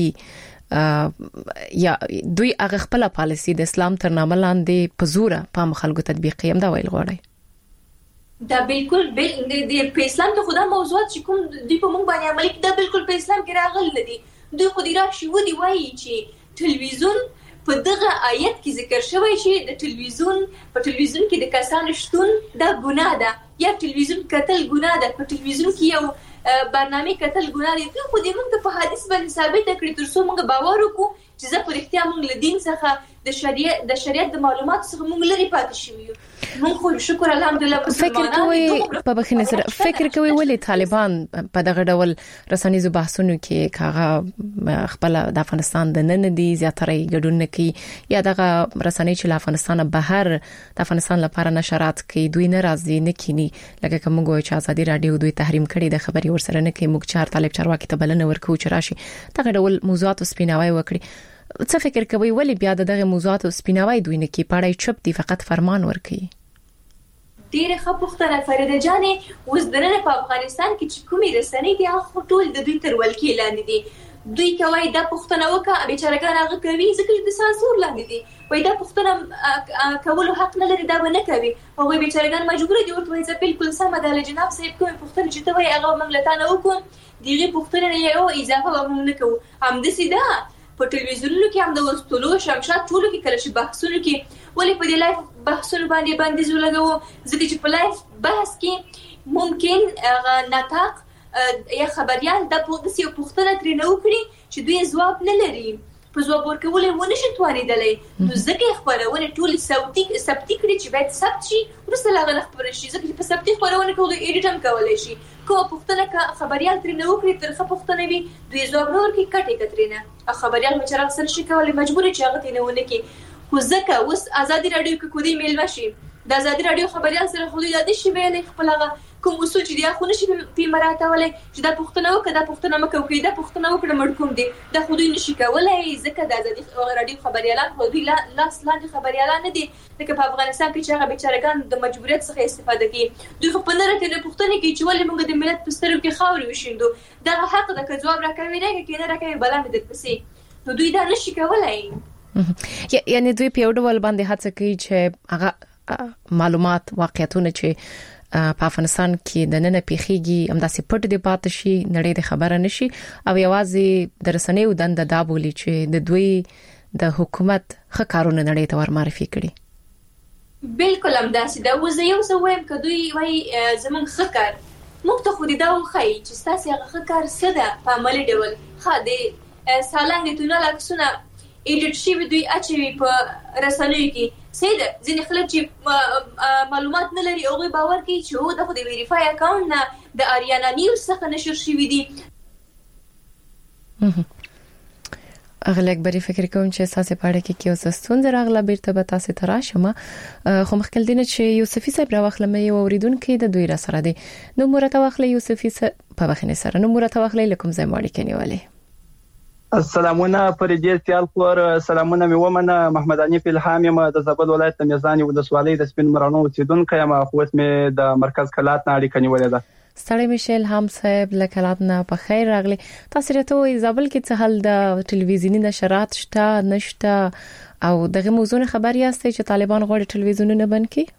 یا دوی هغه خپل پالیسی د اسلام تر نامه لاندې په زور په مخالګو تطبیقي هم دا ویل غواړي دا بالکل بل د اسلام ته خدا موضوعات چې کوم دوی په مونږ باندې عملي دا بالکل په اسلام کې راغلي نه دي دوی خو دی راشي ودی وایي چې ټلویزیون په دغه آیت کې ذکر شوی چې د ټلویزیون په ټلویزیون کې د کسانو شتون دا ګناه ده یا ټلویزیون کتل ګناه ده په ټلویزیون کې یو برنامه کتل ګناه دي خو دې موږ ته په حدیث باندې ثابت کړی تر څو موږ باور وکړو چې زه په اړتیا موږ له دین څخه د شریعت د شریعت د معلومات څخه موږ لري پاتې شو یو موږ خو شکر الحمدلله فکر کوي په بخینه سره فکر کوي ولې طالبان په دغه ډول رسنیزو بحثونو کې کاغه خپل د افغانستان د نن دي زیاتره ګډون کوي یا دغه رسنۍ چې له افغانستان بهر د افغانستان لپاره نشرات کوي دوی ناراضي نه کینی لکه کوم غوي چې ازادي رادیو دوی تحریم کړي د خبري ورسره نه کوي موږ چار طالب چارواکي ته بلنه ورکو چې راشي دغه ډول موضوعات سپیناوي وکړي څه فکر کوي ولې بیا دغه موضوعات سپیناوي دوی نه کوي پړای چپ دي فقط فرمان ورکي ډیره ښه پوښتنه فریده جانې اوس دنه په افغانستان کې چې کومې رسنۍ دي هغه ټول د دوی تر ولکې لاندې دي دوی کوي دا پوښتنه وکړه بیچارهګان هغه کوي ځکه د سانسور لاندې دي وای دا پوښتنه کول حق نه لري دا نه کوي او وای بیچارهګان مجبور دي ورته وای چې بالکل سم ده جناب صاحب کوم پوښتنه چې ته وای هغه موږ لته نه وکړو دیغه پوښتنه یو اضافه به نه کوو هم د سیده په ټلویزیونونو کې هم د وستلو شمشاد ټولو کې کله چې بحثونه کې ولې په دې لایف بحثونه باندې بندیز ولګو ځکه چې په لایف بحث کې ممکن ناطق یا خبريال د پوښتنې پوښتنه ترې نه وکړي چې دوی ځواب نه لري په ځواب ورکول ونه شي توانېدلې نو ځکه خبرونه ټول صوتي ثبتي کړي چې باید ثبت شي ورسره هغه خبرې شي ځکه په ثبتي خبرونه کول ایډیټ هم کولای شي کو پښتنه خبريال تر نو کړی تر خپښتنه وي دوی ځواب نور کې کټه کترینه خبريال مچره سره شي کولای مجبور چې هغه تینونه کې خو ځکه اوس ازادي رادیو کې کودي میل وشي د ازادي رادیو خبريال سره خو د دې شی ویلې خپل هغه کوم اصول چې دی خو نشي په مراته ولې چې دا پښتنه وکړه دا پښتنه مکه وکړي دا پښتنه وکړه مړکوم دي دا خو دوی نشي کولای ځکه د ازادي رادیو خبريالان خو دوی لاس لاندې خبريالان نه دي لکه په افغانستان کې چې هغه بیچارهګان د مجبوریت څخه استفاده کوي دوی خو په نړۍ کې پښتنه کې چې ولې موږ د ملت په سترګو کې خاورې وشیندو دا حق د جواب راکوي نه کې نه راکوي بلند د پسې نو دوی دا نشي کولای یعنی دوی په یو ډول باندې هڅه کوي چې هغه معلومات واقعیتونه چې په افغانستان کې د نن پیخيږي همداسې پټ دی پاتې شي نړۍ د خبره نشي او یوازې د رسنیو دند دا بولی چې د دوی د حکومت خکارونه نړۍ ته ور معرفي کړي بالکل همداسې دا وزه یو څه وایم که دوی وایي زمون خکار موږ ته خو دې دا وخایي چې ستاسو هغه خکار څه ده په عملي ډول ښه دی سالنګ تونل عکسونه ایډیټ شوي دوی اچوي په رسنیو کې سیده ځینې خلک چې معلومات نه لري هغوی باور کوي چې هو دغه د ویریفای اکاونټ نه د اریانا نیوز څخه نشر شوي دي اغلق بری فکر کوم چې اساسه پاړه کې کیو سستون راغله بیرته به تاسو ته راشم خو مخکې دینه چې یوسفي صاحب راوخله مې اوریدونکو د دوی را سره دي نو مرته واخله یوسفي په بخنه سره نو مرته واخله لکم زې ماړي کنيواله السلامونه پرې سیال خور سلامونه مې ومنه محمد حنیف الهام یم د زابل ولایت میزان ولسوالۍ د سپین مرانو اوسیدونکو یم خو اسمه د مرکز کلات نه اړیکه نیولې ده ستړي میشل هم صاحب لکلات نه په خیر راغلی تاسو راته وې زابل کې څه حل د ټلویزیونی نشرات شته نشته او دغه موضوع خبر یاستئ چې طالبان غواړي ټلویزیونونه بند کړي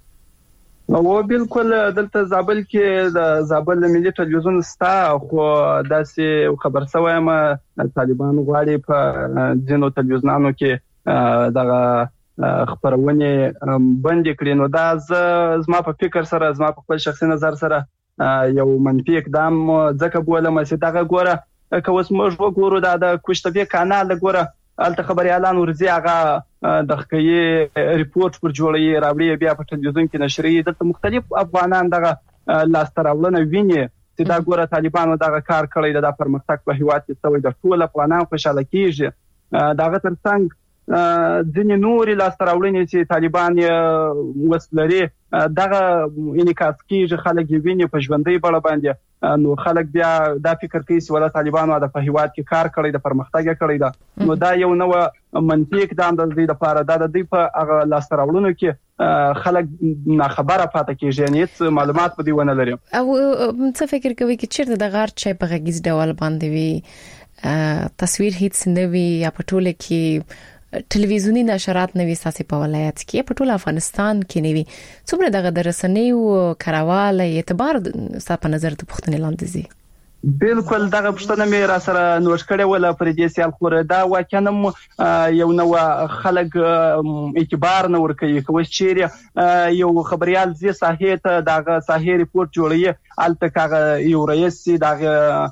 نو بالکل دلته زابل کې د زابل ملي ټلویزیون ستا خو داسې خبر شوی یم طالبان غواړي په ځینو ټلویزیونانو کې دغه خبرونه بند کړي نو دا زما په فکر سره زما په خپل شخصي نظر سره یو منفي اقدام ځکه بولم چې دغه ګوره که اوس موږ وګورو دا د کوشتبه کانال ګوره الته خبريالان ورځي هغه د خکې ریپورت پر جوړي راوړي بیا په ټلویزیون کې نشري د مختلف افغانان دغه لاستراولنه ویني چې دا ګوره طالبانو دغه کار کړی د پرمختګ په هیواد کې سوی د ټول افغانان خوشاله کیږي دغه ترڅنګ ځینې نوري لاستراولنې چې طالبان وسلري دغه انعکاس کیږي خلک ویني په ژوندۍ بڼه باندې نو خلک بیا دا فکر کوي چې ولا طالبانو د په هیواد کې کار کړی د پرمختګ کړی دا نو دا یو نو منطقي اقدام د دې لپاره دا د دې په هغه لاستراولونو کې خلک نه خبره پاتې کیږي یعنی هیڅ معلومات په دی ونه لري او څه فکر کوي چې چیرته د غار چای په غږیز ډول باندې وي تصویر هیڅ نه وي یا په ټوله کې ټلویزیونی نشرات نوي ساسي په ولایت کې په ټول افغانستان کې نوي څومره دغه درسنۍ او کراواله اعتبار ستاسو په نظر ته پښتنې لاندې زی بالکل دغه پښتنه مې را سره نوښ کړې ولا پر دې سیال خور دا واکنه یو نو خلک اعتبار نه ور کوي کوي چې یو خبريال زی ساحې ته دغه ساحې ریپورت جوړي الته کاغه یو رئیس دغه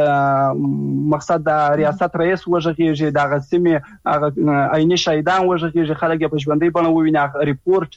مقصد د ریاست رئیس وژغیږي د غسمه عیني شهیدان وژغیږي خلک په ژوندۍ بڼه وویني ریپورت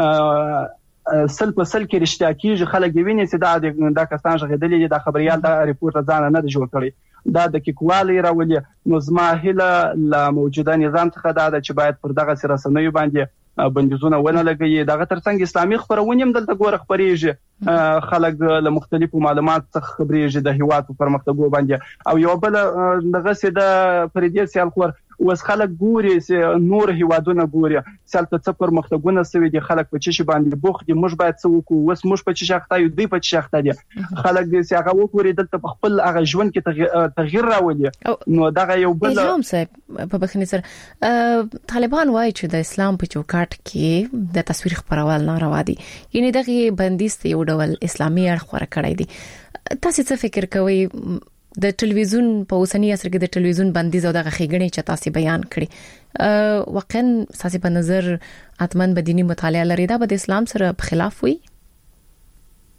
سل په سل کې رښتیا کیږي خلک ویني چې دا د کسان ژغیدلې د خبريال د ریپورت ځان نه جوړ کړي دا د کیکوالي راولي نو زما هله ل موجوده نظام څخه دا چې باید پر دغه سرسنوي باندې بندیزونه ونه لګي دغه ترڅنګ اسلامي خبرونه هم دلته ګوره خبريږي خلک له مختلفو معلومات څخه خبريږي د هیواد په پرمختګ باندې او یو بل دغه سي د پردي سیال خور وس خلک ګوري چې نور هیوادونه ګوري سالته څه پرمختګونه سوي دي خلک په چی باندې بوخ دي موږ باید څه وکړو وس موږ په چی شخته یو دی په چی شخته دي خلک چې هغه وګوري دلته په خپل هغه ژوند کې تغییر راولي نو دغه یو بل اسلام صاحب په بخنی سره طالبان وایي چې د اسلام په چوکاټ کې د تصویر خبرول ناروا دي یعنی دغه بندیست یو ډول اسلامي اړخ ور کړی دي تاسو څه فکر کوئ د ټلویزیون په اوسنی عصر کې د ټلویزیون بندیز او د غخېګنې چې تاسو بیان کړی واقعا تاسو په نظر اتمن بدینی مطالعه لري دا به د اسلام سره په خلاف وي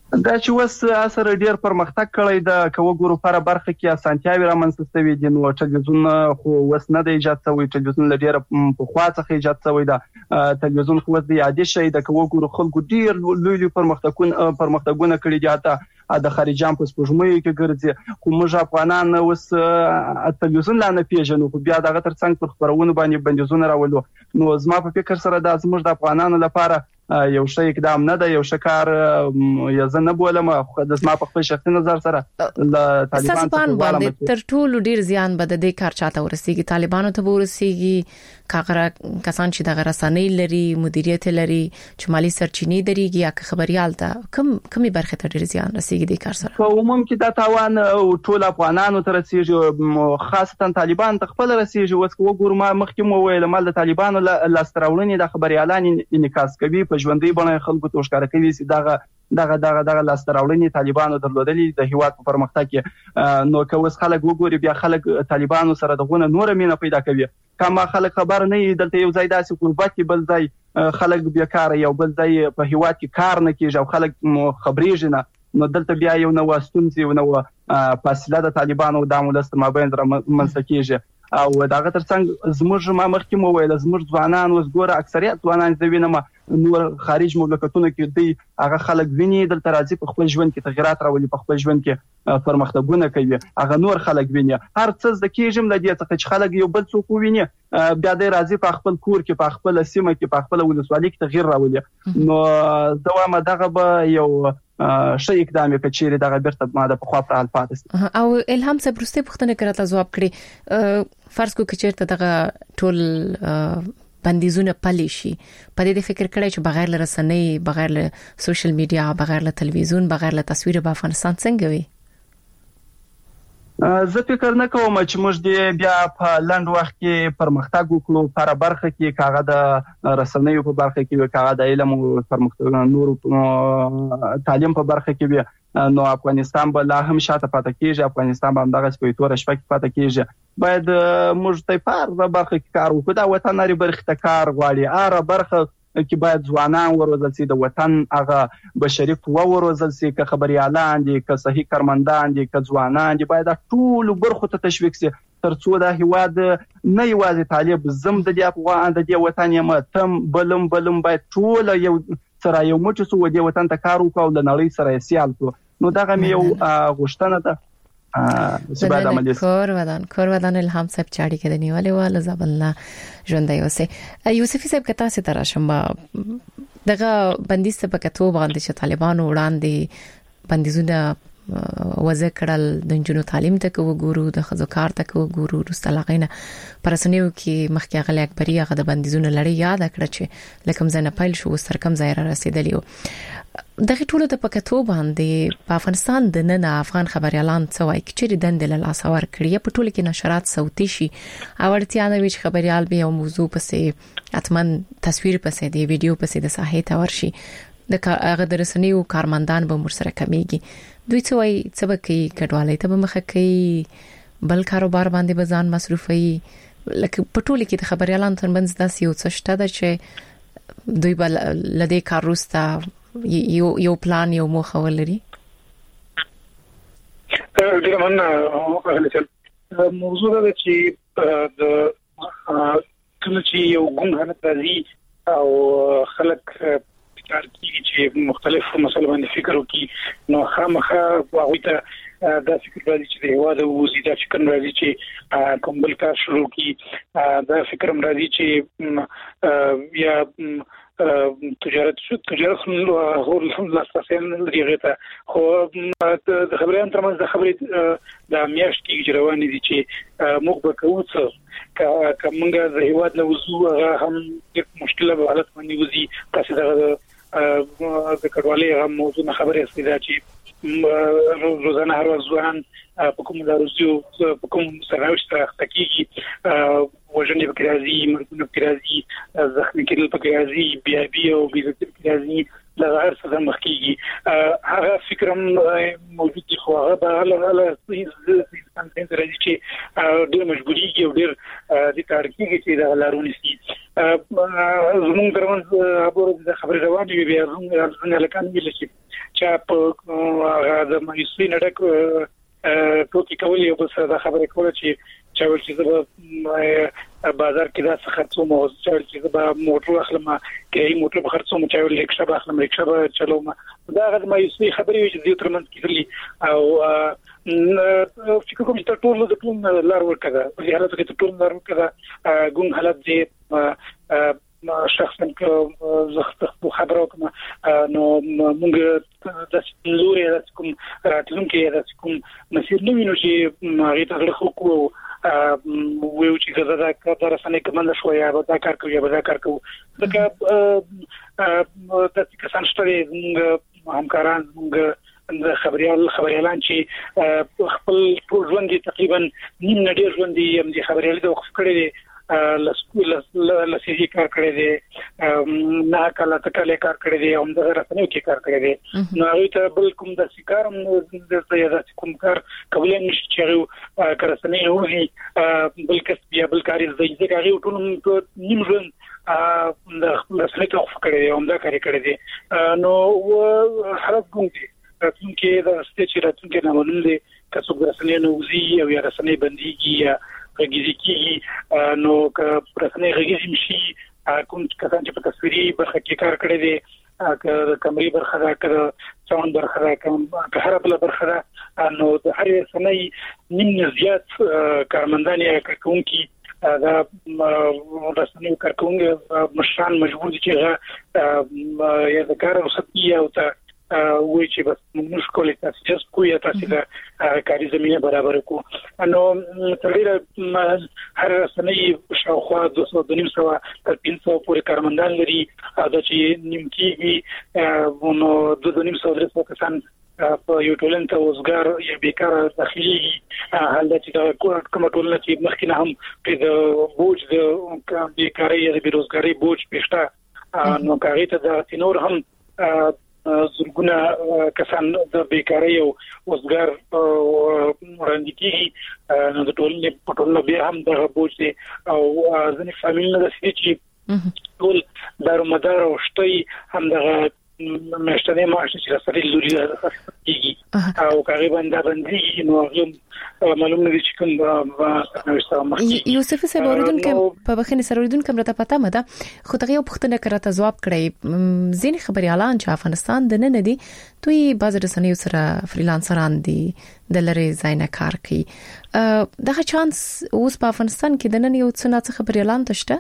دا چې وس اثر ډیر پرمختګ کړی د کوو ګورو پر برخه کې اسانتیاوي رامنځته شوې دي نو ټلویزیون خو وس نه دی ایجاد شوی ټلویزیون لډیر په خوا څخه ایجاد شوی دا ټلویزیون خو د عادي شي د کوو ګورو خلکو ډیر لوی لوی پرمختګونه پرمختګونه کړی دي حتی د خارجيان په سپوږمۍ کې ګرځي خو موږ افغانان وس ټلویزیون لا نه پیژنو خو بیا دغه ترڅنګ پر خبرونه باندې بندیزونه راولو نو زما په فکر سره دا زموږ د افغانانو لپاره یو شی اقدام نه ده یو شکار یا زنه بولم د زما په خپل شخصي نظر سره د طالبان باندې تر ټولو ډیر زیان بد د کار چاته ورسیږي طالبانو ته ورسیږي کاغره کسان چې د رسنۍ لري مدیریت لري چې مالی سرچینې دريږي یا خبريال ته کم کمی برخه ته ډیر زیان رسیږي د کار سره په عموم کې دا تاوان ټول افغانانو ته رسیږي خاصتا طالبان ته خپل رسیږي اوس وګورم مخکې مو ویل مال د طالبانو لاستراولنې د خبريالان انعکاس کوي ژوندۍ بڼه خلکو ته ښکار کوي چې دغه دغه دغه دغه لاستراولنې طالبانو درلودلې د هیواد په پرمختګ کې نو که اوس خلک وګوري بیا خلک طالبانو سره دغه نور مینه پیدا کوي کما خلک خبر نه دلته یو ځای داسې قربت بل ځای خلک بیکاره یو بل ځای په هیواد کې کار نه کیږي او خلک خبرېږي نه نو دلته بیا یو نو واستونځي یو نو فاصله د طالبانو د مولست مابین در منځ کېږي او دغه ترڅنګ زموږ ما مخکې مو ویل زموږ ځوانان اوس ګوره اکثریت ځوانان د وینم نور خارج مملکتونو کې دی هغه خلک ویني دلته راځي په خپل ژوند کې تغیرات راولي په خپل ژوند کې پرمختګونه کوي هغه نور خلک ویني هر څه د کېجم د دې څخه چې خلک یو بل څوک ویني بیا د راځي په خپل کور کې په خپل سیمه کې په خپل ولسوالۍ کې تغییر راولي نو دوامه دغه به یو شي اقدام کچېره دغه برته ماده په خوا پر حال پاتې او الهام صبرسته پختنه کړه ځواب کړي فرض کو کچېرته دغه ټول بندیزونه پلي شي په دې فکر کړی چې بغیر له رسنۍ بغیر له سوشل میډیا بغیر له تلویزیون بغیر له تصویر په افغانستان څنګه وي زه فکر نه کوم چې موږ دې بیا په لند وخت کې پرمختګ وکړو پر برخه کې کاغه د رسنیو په برخه کې کاغه د علم او پرمختګ نور تعلیم په برخه کې نو افغانستان به لا هم شاته پاتې کیږي افغانستان به هم دغه سپېټور شپه کې پاتې کیږي باید موږ ته په برخه کې کار وکړو دا وطن لري برخه ته کار غواړي اره برخه کې باید ځوانان وروزل سي د وطن هغه بشري قوه وروزل سي که خبريالان دي که صحیح کارمندان دي که ځوانان دي باید ټول برخه ته تشویق سي ترڅو د هیواد نه یوازې طالب زم د دې افغان د دې وطن یم تم بلم بلم باید ټول یو سره یو موټ سو د وطن ته کار وکاو د نړۍ سره سیال کو نو دغه مې یو غوښتنه ده چې بعد عملی کور ودان کور ودان الهام صاحب چاړي کې د نیولې واله زبلنا ژوندۍ اوسه یوسفي صاحب کته سي تر شم دغه بندیز په کتو باندې چې طالبانو وړاندې بندیزونه وځ کړل د جنو تعلیم ته وګورو د خزو کار ته وګورو رستلغینه پرسنیو کې مخکې غل اکبري هغه د بندیزونه لړۍ یاد کړ چې لکه مزنه پایل شو سر کم ځای را رسیدلی دغه ټولو د پکتو باندې په افغانستان د نن افغان خبريالان څه وایي چې د دندل لاسور کړی په ټولو کې نشرات صوتي شي او ورتیا نه ویچ خبريال به یو موضوع پسې اتمن تصویر پسې دی ویډیو پسې د ساحې ته ورشي د هغه درسنیو کارمندان به مر سره کمیږي دوی څه وایي څه به کوي کډوالۍ ته به مخه کوي بل کاروبار باندې به ځان مصرفوي لکه په ټولو کې د خبريالان ترمنځ داسې یو څه شته چې دوی بل لدې کار وروسته یو یو پلان یو موخه ولري ډیره مننه موضوع دا چې د کله چې یو ګوم حالت راځي او خلک کار کوي چې مختلفو مسایلو باندې فکر وکړي نو خامخا هغه ته دا فکر راځي چې د هواد او زیاده فکر راځي چې کوم بل کار شروع کړي دا فکر هم راځي چې یا تجارت شو تجارت هو لاساسین لري ته خو د خبريان ترمنځ د خبرې د میاشت کې روانې دي چې موږ به کوو څه کومه د هیواد له وضو هم مشکله په حالت باندې وزي تاسو د د کډوالۍ هم موضوع خبرې استیدا چې روزانه هر ورځ ځوان په کوم دروازو په کوم سراوش سره تکیږي وژنې په راځي مرګونه په راځي زخمي کېدل په راځي بیا بیا او بیا په راځي دا هر څه مخکېږي هغه فکرم موجود دي خو هغه له له څنګه راځي چې ډېر مجبوري کې او ډېر د تاریخي چې دا لارونه سي زموږ درمن ابو د خبرې روانې وي بیا زموږ لکان ویل شي چې په هغه د مېسوي نډک ټوکی کولې او بس دا خبرې کوله چې چې ول چې بازار کې دا څه خرڅو مو چې به موټر اخلم کې موټر به خرڅو مو چې ول لیکشا به اخلم لیکشا به چلوم دا غږ مېسوي خبرې وي چې د ترمن کې او فکر کوم چې ټول د ټول لار ورکړه په حالت کې ټول لار ورکړه ګون حالت دې شخصا که زه خبرو کوم نو موږ د لوري د کوم راتلونکي د کوم مسیر نو وینو چې هغه ته غوښو کو ویو چې دا د رسنۍ کومه شویا به دا کار کوي به دا کار کوي دا د کسان شته همکاران موږ د خبريال خبريالان چې خپل ژوند تقریبا نیم نډیر ژوند یې هم د خبريال د وقف کړی لسکول لسیږي کار کړی دی نه کله تکاله کار کړی دی هم د رسنیو کې کار کړی دی نو هغه ته بل کوم د سکارم د یاد کوم کار کولای نشي چې کارسنی وږي بل کس بیا بل کاری زده چې هغه ټول نیم ژوند د رسنیو ته وقف کړی دی هم دا کار کړی دی نو حالت کوم دی چې د ستې راتلونکي نه معلوم دي که څوک رسنۍ نوځي او یا رسنۍ بنديږي یا غږیږي نو که رسنۍ غږیږي شي کوم کسان چې په تصویري برخه کې کار کړی دي که کمري برخه ده که څون برخه ده که هر بل برخه ده نو د هر رسنۍ نیم زیات کارمندان یا کارکونکي دا رسنۍ کارکونکي مشران مجبور دي چې یا د کار رخصتي او ته وای چې بس موږ کولای تاسو چې کوی تاسو د کاري زمينه برابر کو نو تقریبا هر سنې شاوخوا دوه سوه د نیم سوه تر پنځه سوه پورې کارمندان لري دا چې نیم کېږي نو دوه نیم سوه درې سوه کسان په یو ټولن ته وزګار یا بیکار داخلي حال د چې کوم ټولنه چې مخکې هم په د بوج د بیکاری یا د بیروزګاری بوج پېښته نو کاغی ته د تینور هم زرګونه کسان د بیکاری او وزګار وړاندې کیږي نو د ټولنې په ټولنه بیا هم د بوج دي او ځینې فامیل نه دي چې ټول دارومدار او شتي هم د مشتنه معاش چې سره لوري کیږي او کاغی باندې باندې نو هغه معلوم نه دي چې کوم یوسف صاحب اوریدون کې په بخښنې سره اوریدون کې مرته پته مده خو ته یو پښتنه کړه جواب کړی ځین خبريالان چې افغانستان د نه دي دوی باز رسنیو سره فریلانسران دي د لری زاینه کار کوي دغه چانس اوس په افغانستان کې د نن یو څه نه خبريالان تشته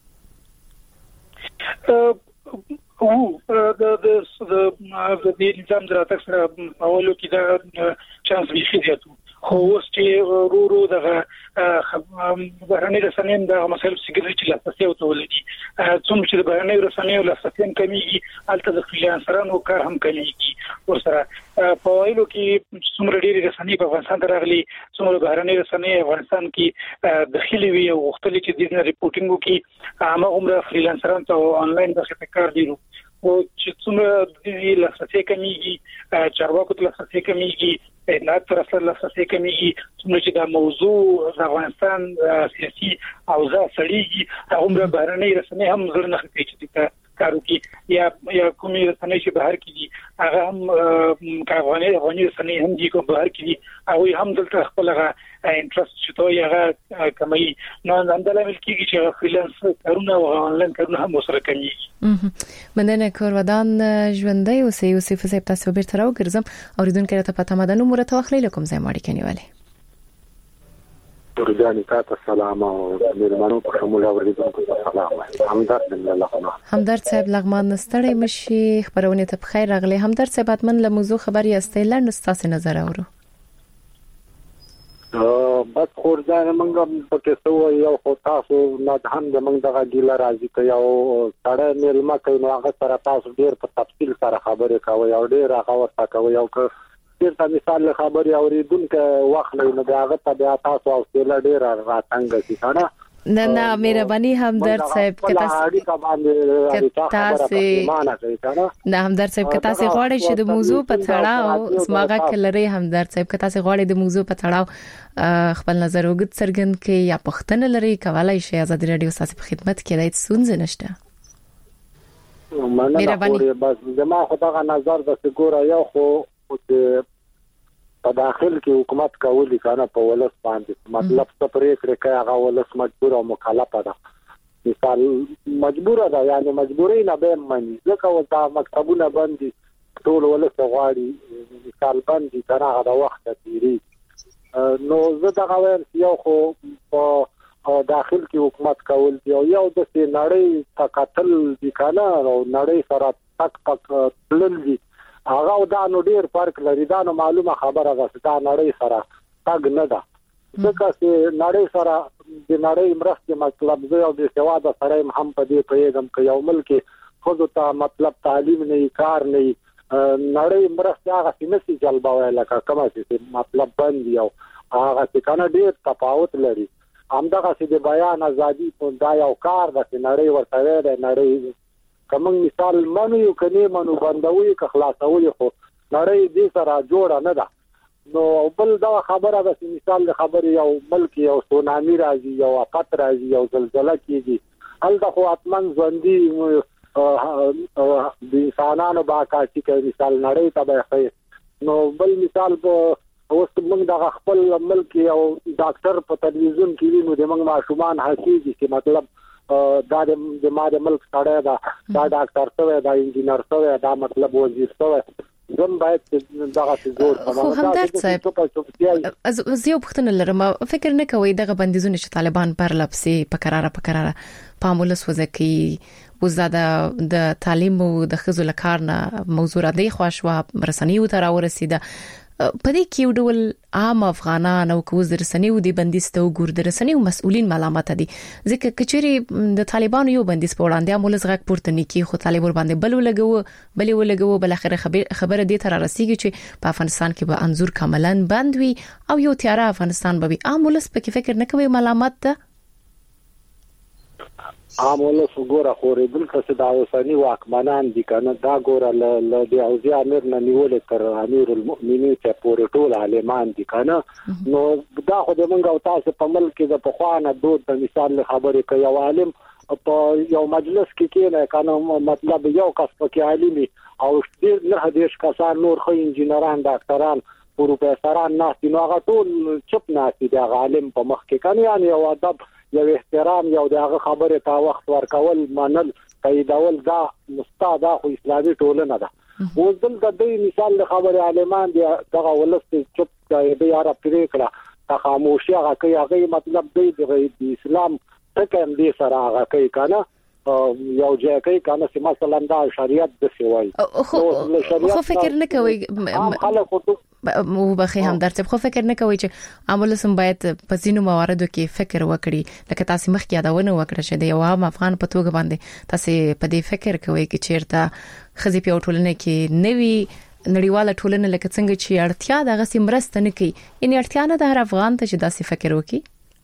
او د د د د نظام دراتک سره اولو کې دا چانس ویشي دیاتو خو اوس چې ورو ورو دغه بهرنۍ رسنۍ د مسایلو سګري چې لاسته وتولدي څومره چې د بهرنۍ رسنۍ لاسته کمیږي الته د فریلانسرانو کار هم کمیږي ورسره په وایلو کې څومره ډېری رسنۍ په افغانستان راغلي څومره بهرنۍ رسنۍ افغانستان کې داخلي وي او وختلې چې د ریپورتینګ وکي هغه عمره فریلانسرانو ته آنلاین د کار دی او چې څومره د لاسته کمیږي چارواکو ته لاسته کمیږي اطلاعات تر اصل لاسته کمیږي څومره چې دا موضوع د افغانستان سیاسي اوضاع سړيږي هغه بهرنۍ رسنۍ هم زړه نه کوي چې کارو کې یا یا کومي رسنۍ چې بهر کې دي هغه هم کارواني افغاني رسنۍ هم دي کو بهر کې دي هغه هم دلته خپل هغه انټرست چې تو هغه کمي نو انداله مل کېږي چې فریلانس کارونه او آنلاین کارونه هم سره کوي مننه کورودان ژوندۍ او سی یوسف صاحب تاسو بیرته راوګرځم اوریدونکو ته پته مدنو مرته واخلې لکم زای ماړي کنيواله ورجاني تاسو سلام او مېرمنو په شمول اوریدونکو ته سلام همدرد الله همدرد صاحب لغمان نستړی مشي خبرونه ته بخیر راغلي همدرد صاحب اتمن له موضوع خبري استیلند تاسو نظر اورو بس خورځانه منګه پکې سو یو خو تاسو نه هم د منګه دغه ګیله راځي ته یو سړی ملما کوي نو هغه سره تاسو ډیر په تفصیل سره خبرې کوي او ډیر هغه ورته کوي او که ډیر په مثال خبرې اوریدونکو وخت نه نه هغه ته بیا تاسو او سیل ډیر راڅنګ شي کنه نه نه مهرباني همدرد صاحب کته تاسو نه همدرد صاحب کته تاسو غواړئ چې د موضوع په تړاو سماغه کلري همدرد صاحب کته تاسو غواړئ د موضوع په تړاو خپل نظر وګت څرګند کې یا پښتنه لري کولای شي آزاد رادیو تاسو په خدمت کې راځي سونځ نشته مهرباني بس زما خدای نظر د ګوره یو خو په داخل کې حکومت کولی کنه په ولس باندې مطلب څه پرې کړی که هغه ولس مجبور او مکلفه ده مثال مجبور ده یعنی مجبورې نه به مني ځکه دا مکتبونه باندې ټول ولس غواړي مثال باندې کنه هغه وخت تیری نو زه دا غواړم یو خو په داخل کې حکومت کول دی او یو د نړۍ تکاتل دي کنه او نړۍ سره تک تک تلل دي هغه دا نو ډیر فرق لري دا نو معلومه خبره ده چې دا نړۍ سره تګ نه ده ځکه چې نړۍ سره د نړۍ مرسته مطلب زه او د سواد سره هم په دې پیغام کې یو ملک خو ته مطلب تعلیم نه کار نه نړۍ مرسته هغه سمسي جلبوي لکه کومه چې مطلب باندې یو هغه چې کنه ډیر تفاوت لري همدغه چې د بیان ازادي په دا یو کار ده چې نړۍ ورته ده نړۍ کوم مثال منو یو کني منو بندوي که خلاصوي خو نړۍ دې سره جوړه نه ده نو بل دا خبره ده چې مثال د خبرې یو ملک یو سونامي راځي یو افت راځي یو زلزلہ کیږي هلته خو اتمن ژوندۍ د انسانانو باکاسي کوي مثال نړۍ تبعي نو بل مثال په اوس موږ د خپل ملک یو ډاکټر په تلویزیون کې وینو د موږ ماشومان حسيږي چې مطلب دا د ماده ملک سره دا دا ډاکټر سره دا انجینر سره دا مطلب وزیر سره زم باید دغه زور خو همدرد صاحب زه یو پښتنه لرم فکر نه کوي دغه بندیزونه چې طالبان پر لپسي په قراره په قراره پامولس وزکی وزاده د تعلیم او د خزو لکارنه موضوع را دی خوښوا رسنیو تر ورسیده په دې کې یو ډول عام افغانان او کوز رسنیو دی بندیسته او ګور رسنیو مسؤلین ملامت دي ځکه کچري د طالبانو یو بندیس په وړاندې مولز غږ پورته نکي خو طالبان باندې بل ولګو بل ولګو بل اخر خبره دي تر رسیږي چې په افغانستان کې به انزور کاملا بند وي او یو تیار افغانستان به عامولس په کې فکر نه کوي ملامت ده عامولس ګوره خورې دلته چې دا اوسنی واکمنان دي کنه دا ګوره ل د اوزي امیر نه نیول تر امیر المؤمنین ته پورې ټول عالمان دي کنه نو دا خو د منګ او تاسو په ملک کې د پخوانه دود د مثال خبرې کوي یو عالم په یو مجلس کې کېنه کنه مطلب یو کس پکې عالمي او ډېر نه هدیش کسان نور خو انجینران ډاکټران پروفیسوران نه دي نو هغه ټول چپ نه دي د عالم په مخ کې کنه یعنی یو ادب یو احترام یو دغه خبره تا وخت ورکول منل قیدول دا مستعد خو اسلامي ټولنه ده اوس دلته د مثال خبره عالمان دی دغه ولست چپ دی یاره پرې کړه خاموشي هغه کوي هغه مطلب دی د اسلام څخه هم دې سره هغه کوي کنه یو ځای کوي کنه چې مثلا دا شریعت د سیوای خو فکر نه کوي خلکو مو بخي هم درته خو فکر نه کوي چې عامل سم باید په ځینو مواردو کې فکر وکړي لکه تاسو مخکې یادونه وکړه چې د یو عام افغان په توګه باندې تاسو په دې فکر کوي چې چیرته خزي په ټولنه کې نوي نړیواله ټولنه لکه څنګه چې اړتیا دغه سیمرسته نه کوي ان اړتیا نه د هر افغان ته چې داسې فکر وکړي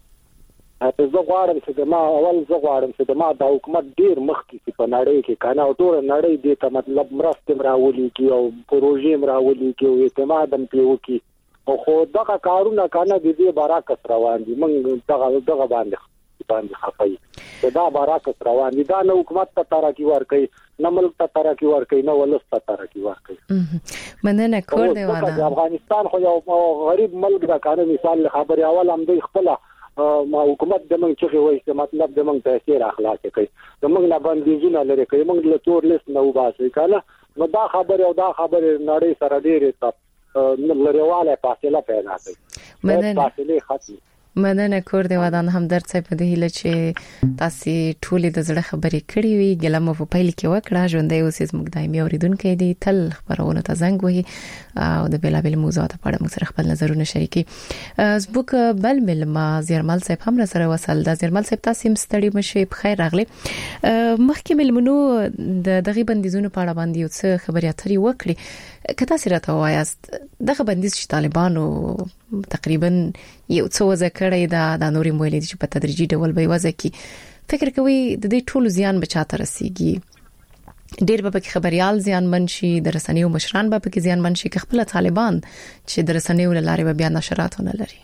زه غواړم چې ما اول زه غواړم چې ما د حکومت ډیر مخکې په نړۍ کې کنه او ټول نړۍ دې ته مطلب مرسته مراولي کی او پروژې مراولي کی او اعتماد هم پیو کی او خو دغه کارونه کنه د دې برعکس روان دي موږ دغه دغه باندې باندې خفای دا برعکس روان دي دا نه حکومت ته ترقی ورکړي نه ملک ته ترقی ورکړي نه ولست ته ترقی ورکړي مننه کور دی واده افغانستان خو یو غریب ملک دا کنه مثال خبره اول هم دی خپل ما حکومت د موږ چې وایي چې مطلب د موږ تاثیر اخلاق کوي د موږ نه بندیزونه لري کوي موږ له تور لیست نه وباسي کنه نو دا خبره او دا خبره نړۍ سره ډېرې ته لريواله فاصله پیدا کوي فاصله ختمه مننه کور دی ودان همدرد صاحب په دې هله چې تاسو ټولې د زړه خبرې کړې وي ګلم په پیل کې وکړه ژوندې اوسې زموږ دایمي اوریدونکو دي تل خبرونه ته زنګ وهي او د بیلابل موضوعات په اړه موږ سره خپل نظرونه شریکي زبوک بل ملما زیرمل صاحب هم سره وصل د زیرمل صاحب تاسو مستړي مشه په خیر راغلي مخکې ملمنو د دغه بندیزونو په اړه باندې یو څه خبرې اترې وکړي کته سره ته وایست دغه بندیز چې طالبانو تقریبا یو څو ذکرې دا د نوري مولید چې په تدریجي ډول به وځي کی فکر کوي د دې ټولو زیان به چاته رسیږي ډېر به کې خبريال زیان منشي د رسنیو مشران به کې زیان منشي که خپل طالبان چې د رسنیو لارې به بیا نشراتونه لري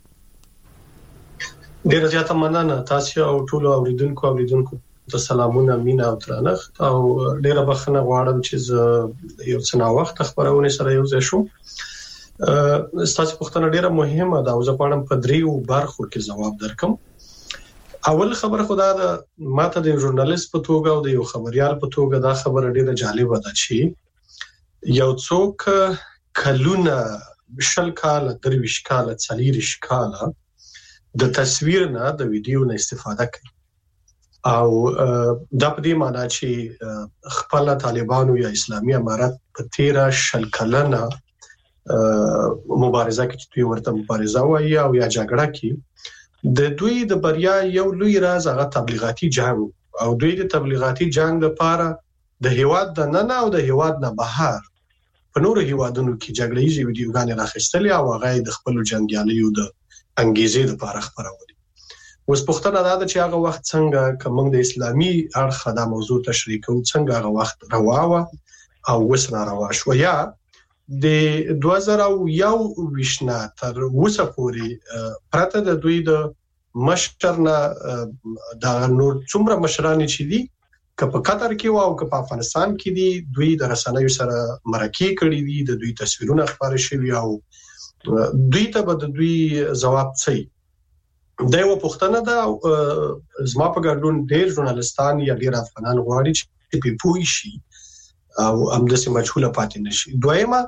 ډېر زیاته مننه تاسو او ټولو اوریدونکو اوریدونکو ته سلامونه مینا او ترانخ او ډېر بخښنه غواړم چې یو څه نا وخت خبرونه سره یو ځای شو ستاسو پوښتنه ډېره مهمه ده او زه غواړم په دریو برخو کې ځواب درکم اول خبر خدا د ماته د ژورنالیست په توګه او د یو خبريال په توګه دا خبره ډیره جالبه ده چې یو څوک کلونه شل کال درویش کال څلیریش کال د تصویر نه د ویډیو نه استفاده کوي او دا په دې معنی چې خپل طالبانو یا اسلامي امارات په تیرا شل کلنه مبارزه کې چې ورته مبارزه وایي او یا جګړه کې د دوی د بریا یو لوی راز هغه تبلیغاتي جنگ او دوی د تبلیغاتي جنگ لپاره د هیواد د نن او د هیواد نه بهر په نورو هیوادونو کې جګړې یې ویډیوګانې راخستلې او هغه د خپل جنگیالیو د انګیزې لپاره خبرولې اوس پوښتنه ده چې هغه وخت څنګه کوم د اسلامي اړخ دا موضوع تشریح کوي څنګه هغه وخت رواوه او وسره روا شو یا د دوه زره یو وشنا تر اوسه پورې پرته د دوی د مشرنا د نور څومره مشران چې دي که په قطر کې او که په افغانستان کې دي دوی د رسنیو سره مرکه کړې دي د دوی تصویرونه خبرې شوي او دوی ته به د دوی جواب صحیح دا یو پوښتنه ده زما په ګډون ډېر ژورنالستان یا ډېر افغانان غواړي چې په پوي شي او همداسې مجهوله پاتې نشي دویمه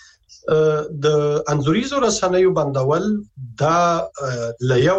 د انزوريزو رسنیو بندول دا لایو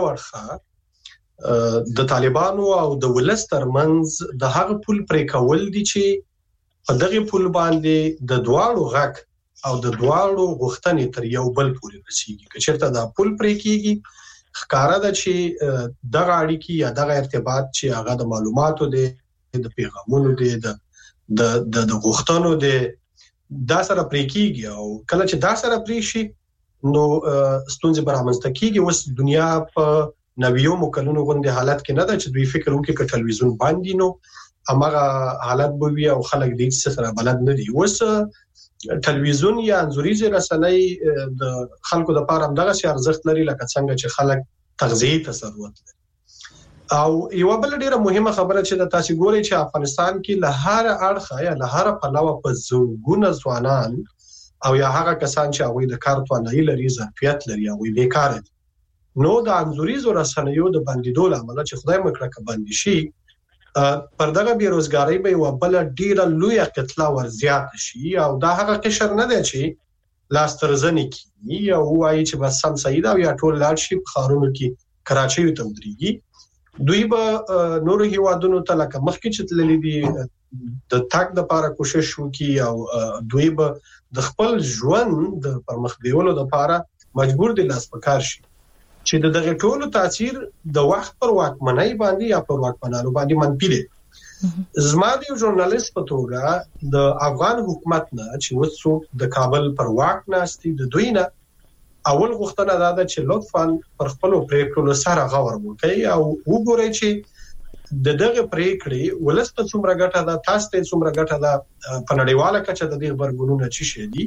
ورخه د طالبانو او د ولستر منز د هغه پول پرې کول دي چې په دغه پول باندې د دواړو غک او د دواړو غوښتنې تر یو بل پورې رسیږي که چېرته دا پول پرې کیږي ښکارا ده چې دغه اړیکې یا دغه ارتباط چې هغه د معلوماتو دی د پیغامونو دی د د د غوښتنو د دا سره پریکيږي او کله چې دا سره پریشي نو ستونزې برامنځته کیږي اوس دنیا په نویو مکلونو غونډه حالت کې نه ده چې دوی فکر وکړي چې ټلویزیون باندې نو هغه حالت به وي او خلک دې څه سره بلد نه دي اوس ټلویزیون یا انزوريزي رسنۍ د خلکو د پاره دغه سي ارزښت لري لکه څنګه چې خلک تغذیه تصرف لري او یو بل ډیره مهمه خبره چې د تاسو ګوري چې افغانستان کې له هر اړخه یا له هر پلوه په زوګونه ځوانان او یا هغه کسان چې هغه د کار توانایي لري ظرفیت لري او بیکار دي نو د انزوريزو رسنیو د بندیدو لامل چې خدای مکړه ک بند شي پر دغه بیروزګاری به یو بل ډیره لوی قتل ور زیات شي او دا هغه قشر نه دی چې لاسترزنی کی او وایي چې بس سم سید او یا ټول لاړ شي په خارونو کې کراچي ته ودرېږي دوی به نور هیوادونو ته لکه مخکې چې تللی دي د تاک د لپاره کوشش وکړي او دوی به د خپل ژوند د پرمخ بیولو لپاره مجبور دي لاس پکار شي چې د دغه ټولو تاثیر د وخت پر واکمنۍ باندې یا پر واکمنانو باندې منفي دي زما د یو ژورنالیست په توګه د افغان حکومت نه چې وڅو د کابل پر واک ناستي د دوی نه اول غوښتنه دا ده چې لطفاً پر خپل پریکړو سره غور وکړي او وګورئ چې د دغه پریکړې ولست څومره ګټه ده تاسو ته څومره ګټه ده په نړیواله کچه د دې خبرګونونو چی شي دي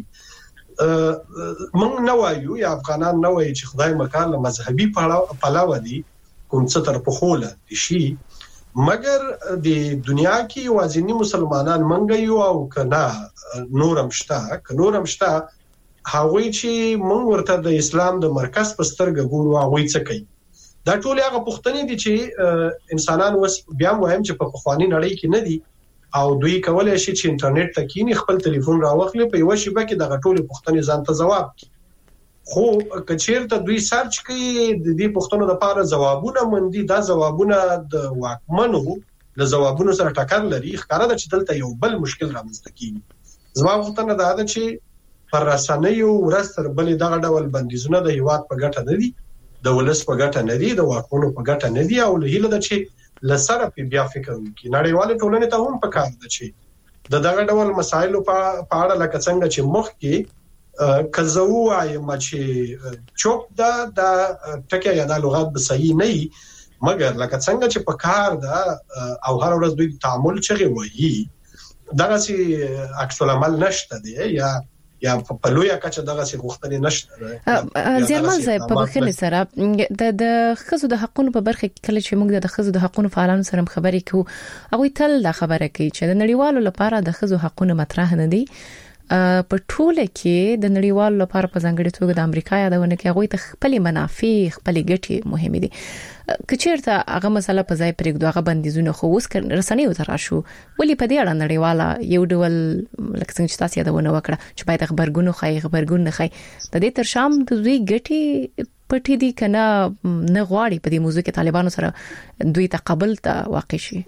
موږ نه وایو یا افغانان نه وایي چې خدای مکان له مذهبي پلاوه دي کوم څه تر په خوله دي شي مګر د دنیا کې وازنی مسلمانان منګ یو او کنا نورم شته ک نورم شته هغه چې مونږ ورته د اسلام د مرکز په سترګه ګورو هغه څه کوي دا ټول هغه پوښتنې دي چې انسانان وس بیا مهم چې په خواني نړۍ کې نه دي او دوی کولای شي چې انټرنیټ ته کینی خپل ټلیفون راوخلي په یو شیبه کې دغه ټول پوښتنې ځان ته جواب کړي خو کچیرته دوی سرچ کوي د دې پوښتنو لپاره جوابونه مندي دا جوابونه د واکمنو له جوابونو سره ټکر لري ښکارا ده چې دلته یو بل مشکل رامنځته کیږي زما غوښتنه ده چې پر رسنیو ورستر بلې دغه ډول بندیزونه د هیواد په ګټه نه دي د ولس په ګټه نه دي د واکمنو په ګټه نه دي او له هیله ده چې لسره په بیا فکر وکړي نړیواله ټولنه ته هم پکار ده چې د دغه ډول مسایلو په اړه لکه څنګه چې مخ کې کزو وایم چې چوک دا د ټکی یا د لغات به صحیح نه وي مګر لکه څنګه چې په کار دا او هر ورځ دوی تعامل چغي وایي دغه سي عکس العمل نشته دی یا یا په لویه کچه دغه څه غوښتنې نشته. ځانمال زه په بخښنې سره د د خزو د حقونو په برخه کې کله چې موږ د خزو د حقونو فعالانو سره خبرې کوو هغه تل دا خبره کوي چې د نړیوالو لپاره د خزو حقونو مطرح نه دي په ټوله کې د نړیوالو لپاره په ځانګړي توګه د امریکا یادونه کې هغه ته خپل منافع خپل ګټې مهمه دي. کچېرته هغه مسله په ځای پرېږدو هغه بندیزونه خو اوس رسنیو ته راشو ولې په دې اړه نړیواله یو ډول لکه څنګه چې تاسو یادونه وکړه چې باید خبرګون خای خبرګون نه خای د دې تر شام د دوی ګټي پټې دي کنه نه غواړي په دې موضوع کې طالبانو سره دوی تقبل ته واقع شي.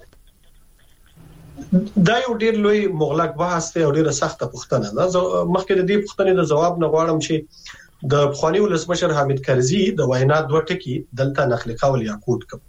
دا یو ډیر لوی مغلق بحث دی او ډیره سخته پوښتنه ده. مخکې د دې پوښتنې د جواب نه غواړم چې د بخوانی ولسمشر حامد کرزي د وینا دوه ټکي دلته نقل قول یا کوټ کوم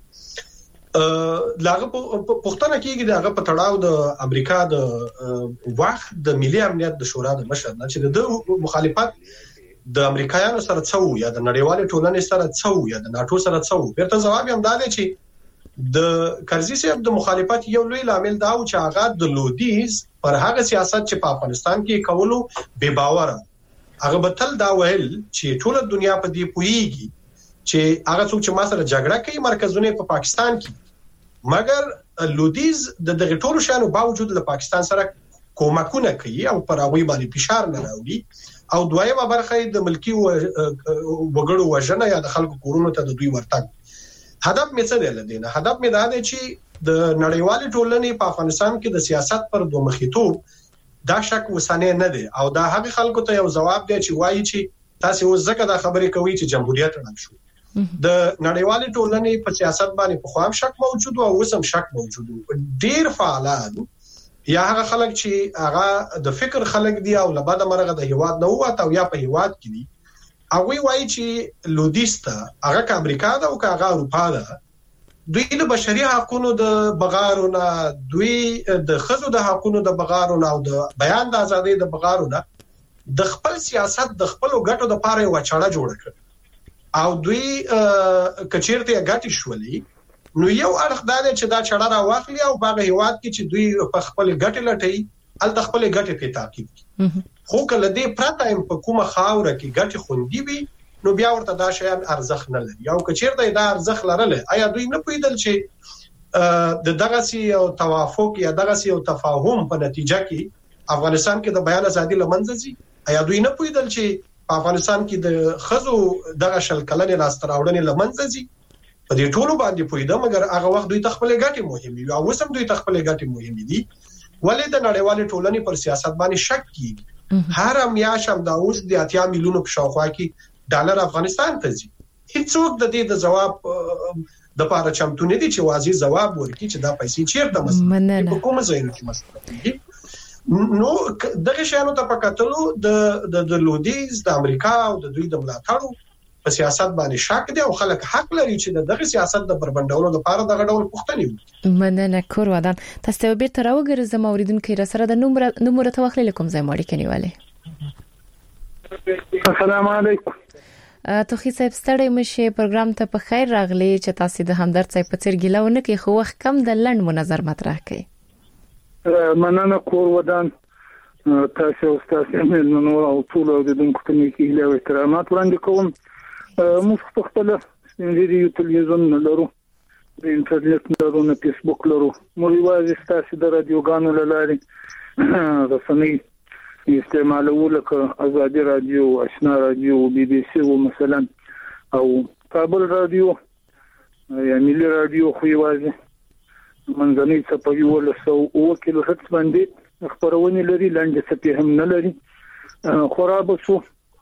ا لاغه پښتنه کېږي دغه په تړاو د امریکا د وخت د ملي امنیت د شورا د مشر نه چې د مخالفت د امریکایانو سره څو یا د نړیوال ټولنې سره څو یا د ناتو سره څو بیرته جواب هم داله چې د کرزي صاحب د مخالفت یو لوی عامل دا و چې هغه د لودیز پر هغه سیاست چې په افغانستان کې کولو بے باور هغه بتل دا ویل چې ټول دنیا په دې پويږي چې هغه څوک چې ما سره جګړه کوي مرکزونه په پاکستان کې مګر لودیز د دغه ټولو شانو باوجود له پاکستان سره کومکونه کوي او پر هغه باندې فشار نه راوړي او دویمه برخه د ملکی وګړو وژنه یا د خلکو کورونو ته د دوی ورتګ هدف مې څه دی لدینه هدف مې دا دی چې د نړیوال ټولنې په افغانستان کې د سیاست پر دوه مخیتوب دا شک وسانه نه دی او دا هغه خلکو ته یو جواب دی چې وایي چې تاسو اوس ځکه دا خبرې کوي چې جمهوریت رڼ شو د نړیوال ټولنې په سیاست باندې په خام شک موجود او اوس هم شک موجود ډیر فعالان یا هغه خلک چې هغه د فکر خلک دي او لباده مرغه د هیواد نه وته او یا په هیواد کې دي هغه وایي چې لودیستا هغه ک امریکا دا او ک هغه اروپا دا دوی د بشري حقوقو د بغارونه دوی د خزو د حقوقو د بغارونه او د بیان د ازادۍ د بغارونه د خپل سیاست د خپل ګټو د پاره یو چاړه جوړ کړ او دوی کچیرته غاټی شولې نو یو اړخ دا چې دا چاړه را واخلي او باغ هیواد کې چې دوی په خپل ګټه لټي ال د خپل ګټه په تعقیب خو کله دې پراته په کومه خاوره کې ګټه خوندي وي نو بیا ورته دا شیان ارزښت نه لري او کچیرته دا ارزښت لرله آیا دوی نه پوهیدل چې د دغه سی او توافق یا دغه سی او تفاهم په نتیجه کې افغانستان کې د بیان ازادي لمنځه ځي آیا دوی نه پوهیدل چې په افغانستان کې د خزو دغه شل کلنې لاستراوړنې لمنځه ځي په دې ټولو باندې پوهیدل مګر هغه وخت دوی تخپل ګټې مهمه وي او وسم دوی تخپل ګټې مهمه دي ولې د نړیوال ټولنې پر سیاست باندې شک کیږي هر میاشم دا اوس د اتیا میلیونو په شاوخوا کې ډالر افغانستان ته ځي هیڅوک د دې د جواب د پاره چمتو نه دي چې واضح جواب ورکړي چې دا پیسې چیرته مسله په کومه ځای کې مسله نو دغه شانو ته پکاتلو د د لودیز د امریکا او د دوی د ملاتړو په سیاست باندې شک دي او خلک حق لري چې دغه سیاست د بربندولو لپاره دغه ډول پوښتنې وکړي. مننه کور ودان تاسو ته بیرته راوګرځم اوریدونکو را سره د نمبر نمبر توخلی کوم ځای ماړی کنيواله. السلام علیکم. توخی صاحب ستړی مشه پروګرام ته په خیر راغلی چې تاسو د همدرد صاحب په څیر ګیلونه کې خو وخت کم د لند منظر مطرح کړي. مننه کور ودان تاسو تاسو نن او ټول د دونکو ته کې له احترامات وړاندې کوم. موږ په خپل سپینځري تلویزیون لرو د انټرنیټ لرو نه فیسبوک لرو موږ واځي تاسو د رادیوګانو لاره رسنۍ استعمالو لکه ازادي رادیو آشنا رادیو بي بي سي او مثلا او کابل رادیو یا ملي رادیو خو یوازې منځنۍ څپې ولسو او کیلو هرتز باندې خبرونه لري لاندې څپې هم نه لري خراب شو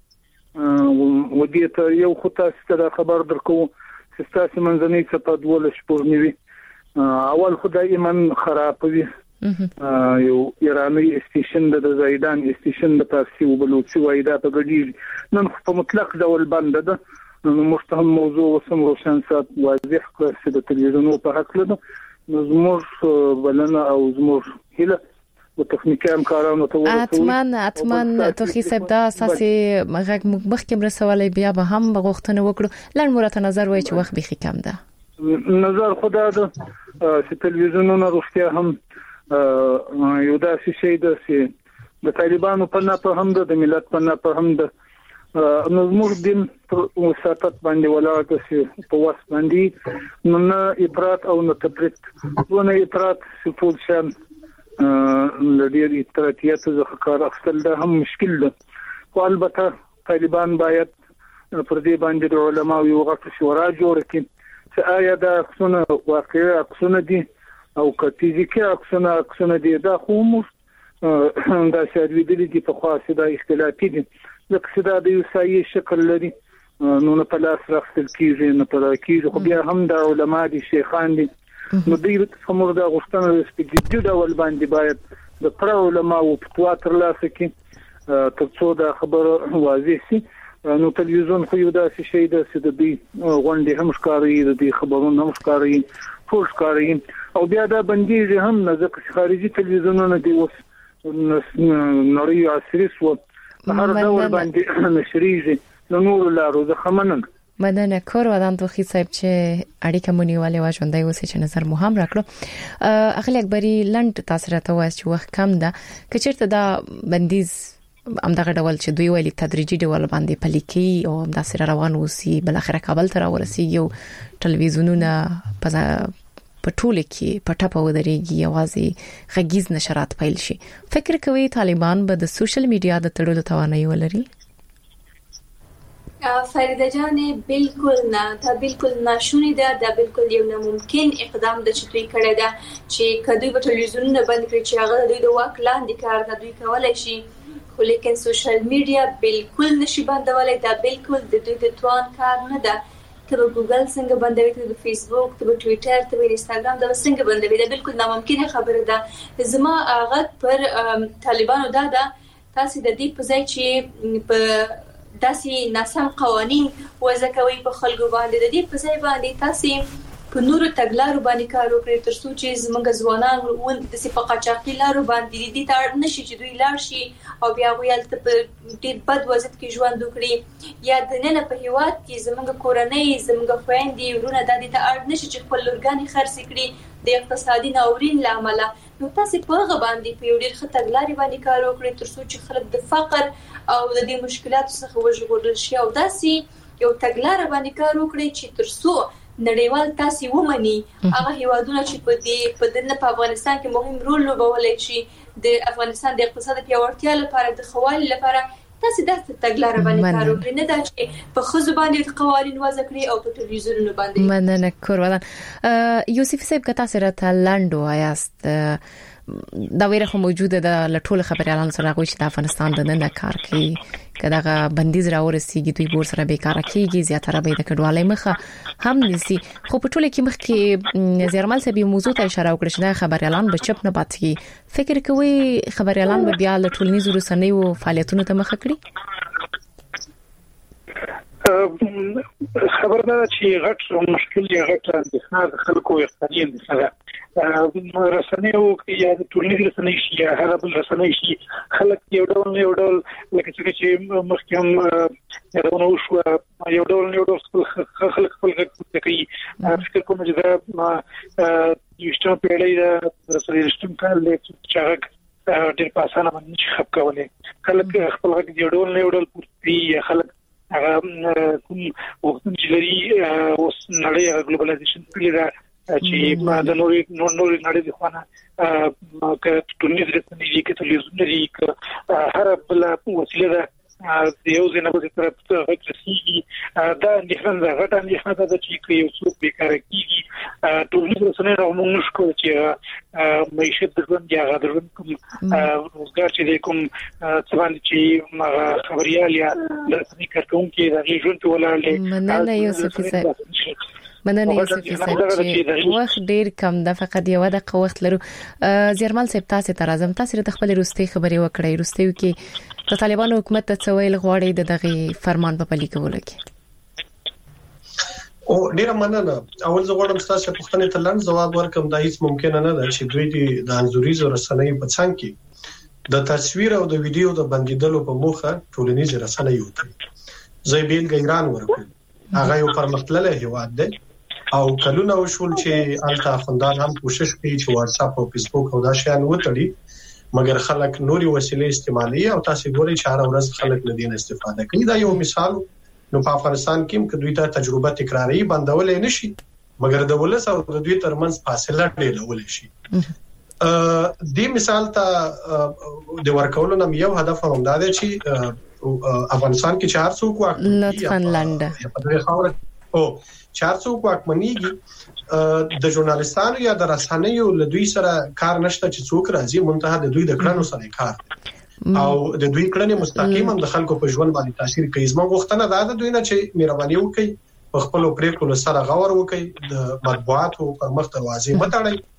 ودی ته یو خو تاسو ته خبر درکو چې تاسو منځنۍ څپې دوله شپورنی اول خدای ایمن خراب وي یو ایرانی استیشن د زیدان استیشن د پارسی او بلوچي وایدا په ګډي نن په مطلق ډول بند ده نو مستهم موضوع وسم روشن سات واضح کړ چې د تلویزیون په حق له نو زموږ بلنه او زموږ هله او تخنیکی همکارانو ته ورسول. اتمن اتمن توخی صاحب دا اساسي مغه مخکې مرسولې بیا به هم بغوښتنه وکړو. لړ مرته نظر وای چې وخت به کم ده. نظر خدا ده چې تلویزیونونه روغتیا هم یو داسې شی ده چې د طالبانو په نه په هم د ملت په نه په هم ده. نو موږ دین وساتت باندې ولاړ د په واس باندې نو نه افراط او نه تفریط ونه افراط ټول شان د دې افراطیت څخه کار اخیستل ده هم مشکل ده. خو البته طالبان باید پر دې باندې د علماو یو غټ شورا جوړ کړي چې آیا دا څونه واقعي څونه دي او فزیکي څونه څونه دي. دا خو موږ دا شاید ویلي دي په خاصه د اختلافي دي لکه دا د یو سایه شکل لري نو نه په لاس راخل کیږي نه په کیږي. خو بیا هم د علما دي شیخان دي نو دوی څومره د غوښتنه سپیډ ډول باندې باید د پر علما او فتوا تر لاسه کې ترڅو دا خبره واضح شي. نو تلویزیون خو یو داسې شی ده چې د دې غونډې هم ښکاري د دې خبرونو هم ښکاري ټول ښکاري او بیا دا بندیږي هم نه ځکه خارجي تلویزیونونه دي اوس نړۍ عصري سو هر ډول باندې نشریږي نو نور لارو د خمنن مدنه کور ودان توخی صاحب چې اړیکه مونیواله واژوندای اوسې چې نظر مهم راکړو. اخلي اکبري لند تاسو راته وایي چې وخت کم ده که چیرته دا بندیز همدغه ډول چې دوی ویلي تدریجي ډول باندې پلیکي او د سره روان وسی بل اخر کابل ته راورسیږي او ټلویزیونونه په ټوله کې په ټاپه ودرېږي اوازي غږیز نشرات پیل شي. فکر کوي طالبان به د سوشل میډیا د تړلو توانایي ولري؟ فریده جان بالکل نه، دا بالکل ناشونی ده، دا بالکل یو ناممکن اقدام ده چې دوی کړی ده چې کدوې په ټلویزیونونه بند کړي چې هغه دوی د واک لاندې کار ده دوی کولای شي. خو لیکن سوشل میډیا بالکل نشي بندولای. دا بالکل د دوی د توان کار نه ده. ته په ګوګل څنګه بندوي، ته په فیسبوک، ته په ټوئیټر، ته په انستګرام دا څنګه بندوي؟ دا بالکل ناممکنه خبره ده. زما هغه پر طالبانو دا ده تاسو د دې په ځای چې په داسې ناسم قوانين وضع کوي په خلکو باندې د دې په ځای باندې تاسو په نورو تګلارو باندې کار وکړئ ترڅو چې زموږ ځوانان ول د صفه قاچاقي لارو باندې دي ته اړ نشي چې دوی لاړ شي او بیا ویل ته په ډېر بد وضعیت کې ژوند وکړي یا د نن په هیواد کې زموږ کورنۍ زموږ خويندې ورونه د دې ته اړ نشي چې خپل لورګانې خرڅ کړي د اقتصادي ناورین لامل. نو تاسو په هغه باندې په ډېر خطرګلاري باندې کار وکړئ ترڅو چې خلک د فقر او د دې مشکلاتو څخه وژغورل شي او داسې یو تګلارې باندې کار وکړي چې ترڅو نړیوال تاسو ومني هغه هیوادونه چې په دې په دنه په افغانستان کې مهم رول لوبولای شي د افغانستان د اقتصاد پیاوړتیا لپاره د خوالي لپاره تاسو د تګلارې باندې کار وکړئ نه دا چې په خزو باندې قوانين وضع کړی او په ټلویزیونونو باندې. مننه کورولان. یوسف صاحب کته سره تلندو آیاست دا ویره خو موجوده ده لټول خبريالان سره غوښتي د افغانستان د نن کار کوي کداغه بندیز راورسیږي دوی بور سره بیکاره کیږي زیاتره به د کډوالۍ مخه هم نسی. خو په ټوله کې مخ کې زیرمل سبي موضوع ته اشاره وکړه چې د خبريالان به چپ نه پاتې. فکر کوي خبريالان به بیا د ټولنیزو رسنیو فعالیتونو ته مخه کړي؟ خبردار چې غټ مشکل دی غټ اندېښنه خلکو اقتصادي اندېښنه رسنیو یا د ټولنیزو رسنیو شي یا هر بل رسنیو شي خلک یو ډول یو ډول لکه چې مخکې هم یادونه وشوه یو ډول یو ډول خلک خپل غږ کوي. فکر کوم چې دا یوشته پیړۍ د رسنیو رښتون کال له چې ډېر په اسانه باندې نشي خپ کولای. خلک خپل غږ یو ډول یو ډول پورتي خلک هغه کوم وخت چې لري اوس نړۍ ګلوبلایزیشن کلی دا چې ما د نورې نور نړۍ د خوانه ک ټولنیز رسنۍ کې تلویزیون لري ک هر بل وسیله ده د یو ځای نه په طرف ته رسیږي دا اندېښنه غټه اندېښنه ده چې یو څوک بیکاره کیږي ټولنیز رسنۍ راومنګ نشو چې معیشت د ژوند یا د ژوند کوم روزګار چې کوم څوان چې خبريال یا د رسنۍ کارکونکو د ژوند په ولاړ مننه یوسف صاحب. مننه یوسف صاحب چې وخت ډیر کم ده فقط یو دقیقه وخت لرو. زیرمل صاحب تاسو ته راځم تاسو د خپل روستي خبري وکړئ روستي کې د طالبانو حکومت ته څویل غواړي د دغه فرمان په پلي کولو کې. او ډیر مننه. اول زه غواړم تاسو په پوښتنه ته لاندې ځواب ورکړم. دا هیڅ ممکن نه ده چې دوی د انزوريزو رسنۍ په څنګ کې د تصویر او د ویډیو د بندیدلو په موخه ټولنیز رسنۍ یو ځای بیل ایران ورکړ هغه یو پرمختللی هیواد دی او کلونه وشول چې الته افغانان هم کوشش کوي چې واتس اپ او فیسبوک او دا شیان وتړي مګر خلک نوري وسیلې استعمالي او تاسو ګورئ چې هر ورځ خلک له دې استفاده کوي دا یو مثال نو په افغانستان کې که دوی ته تجربه تکراری بندولې نشي مګر د ولس او د دوی ترمنځ فاصله ډېرول شي ا دې مثال ته د ورکولو نم یو هدف هم دا دی چې افغانستان کې چار څوک واکمني لطفاً لنډه په دغه خاور او چار څوک واکمنيږي د ژورنالستانو یا د رسنیو له دوی سره کار نشته چې څوک راځي منتها د دوی د کړنو سره کار او د دوی کړنې مستقیما د خلکو په ژوند باندې تاثیر کوي زموږ غوښتنه دا ده دوی نه چې مهرباني وکړي په خپل پریکړو سره غور وکړي د مطبوعاتو پر مخ دروازې متړي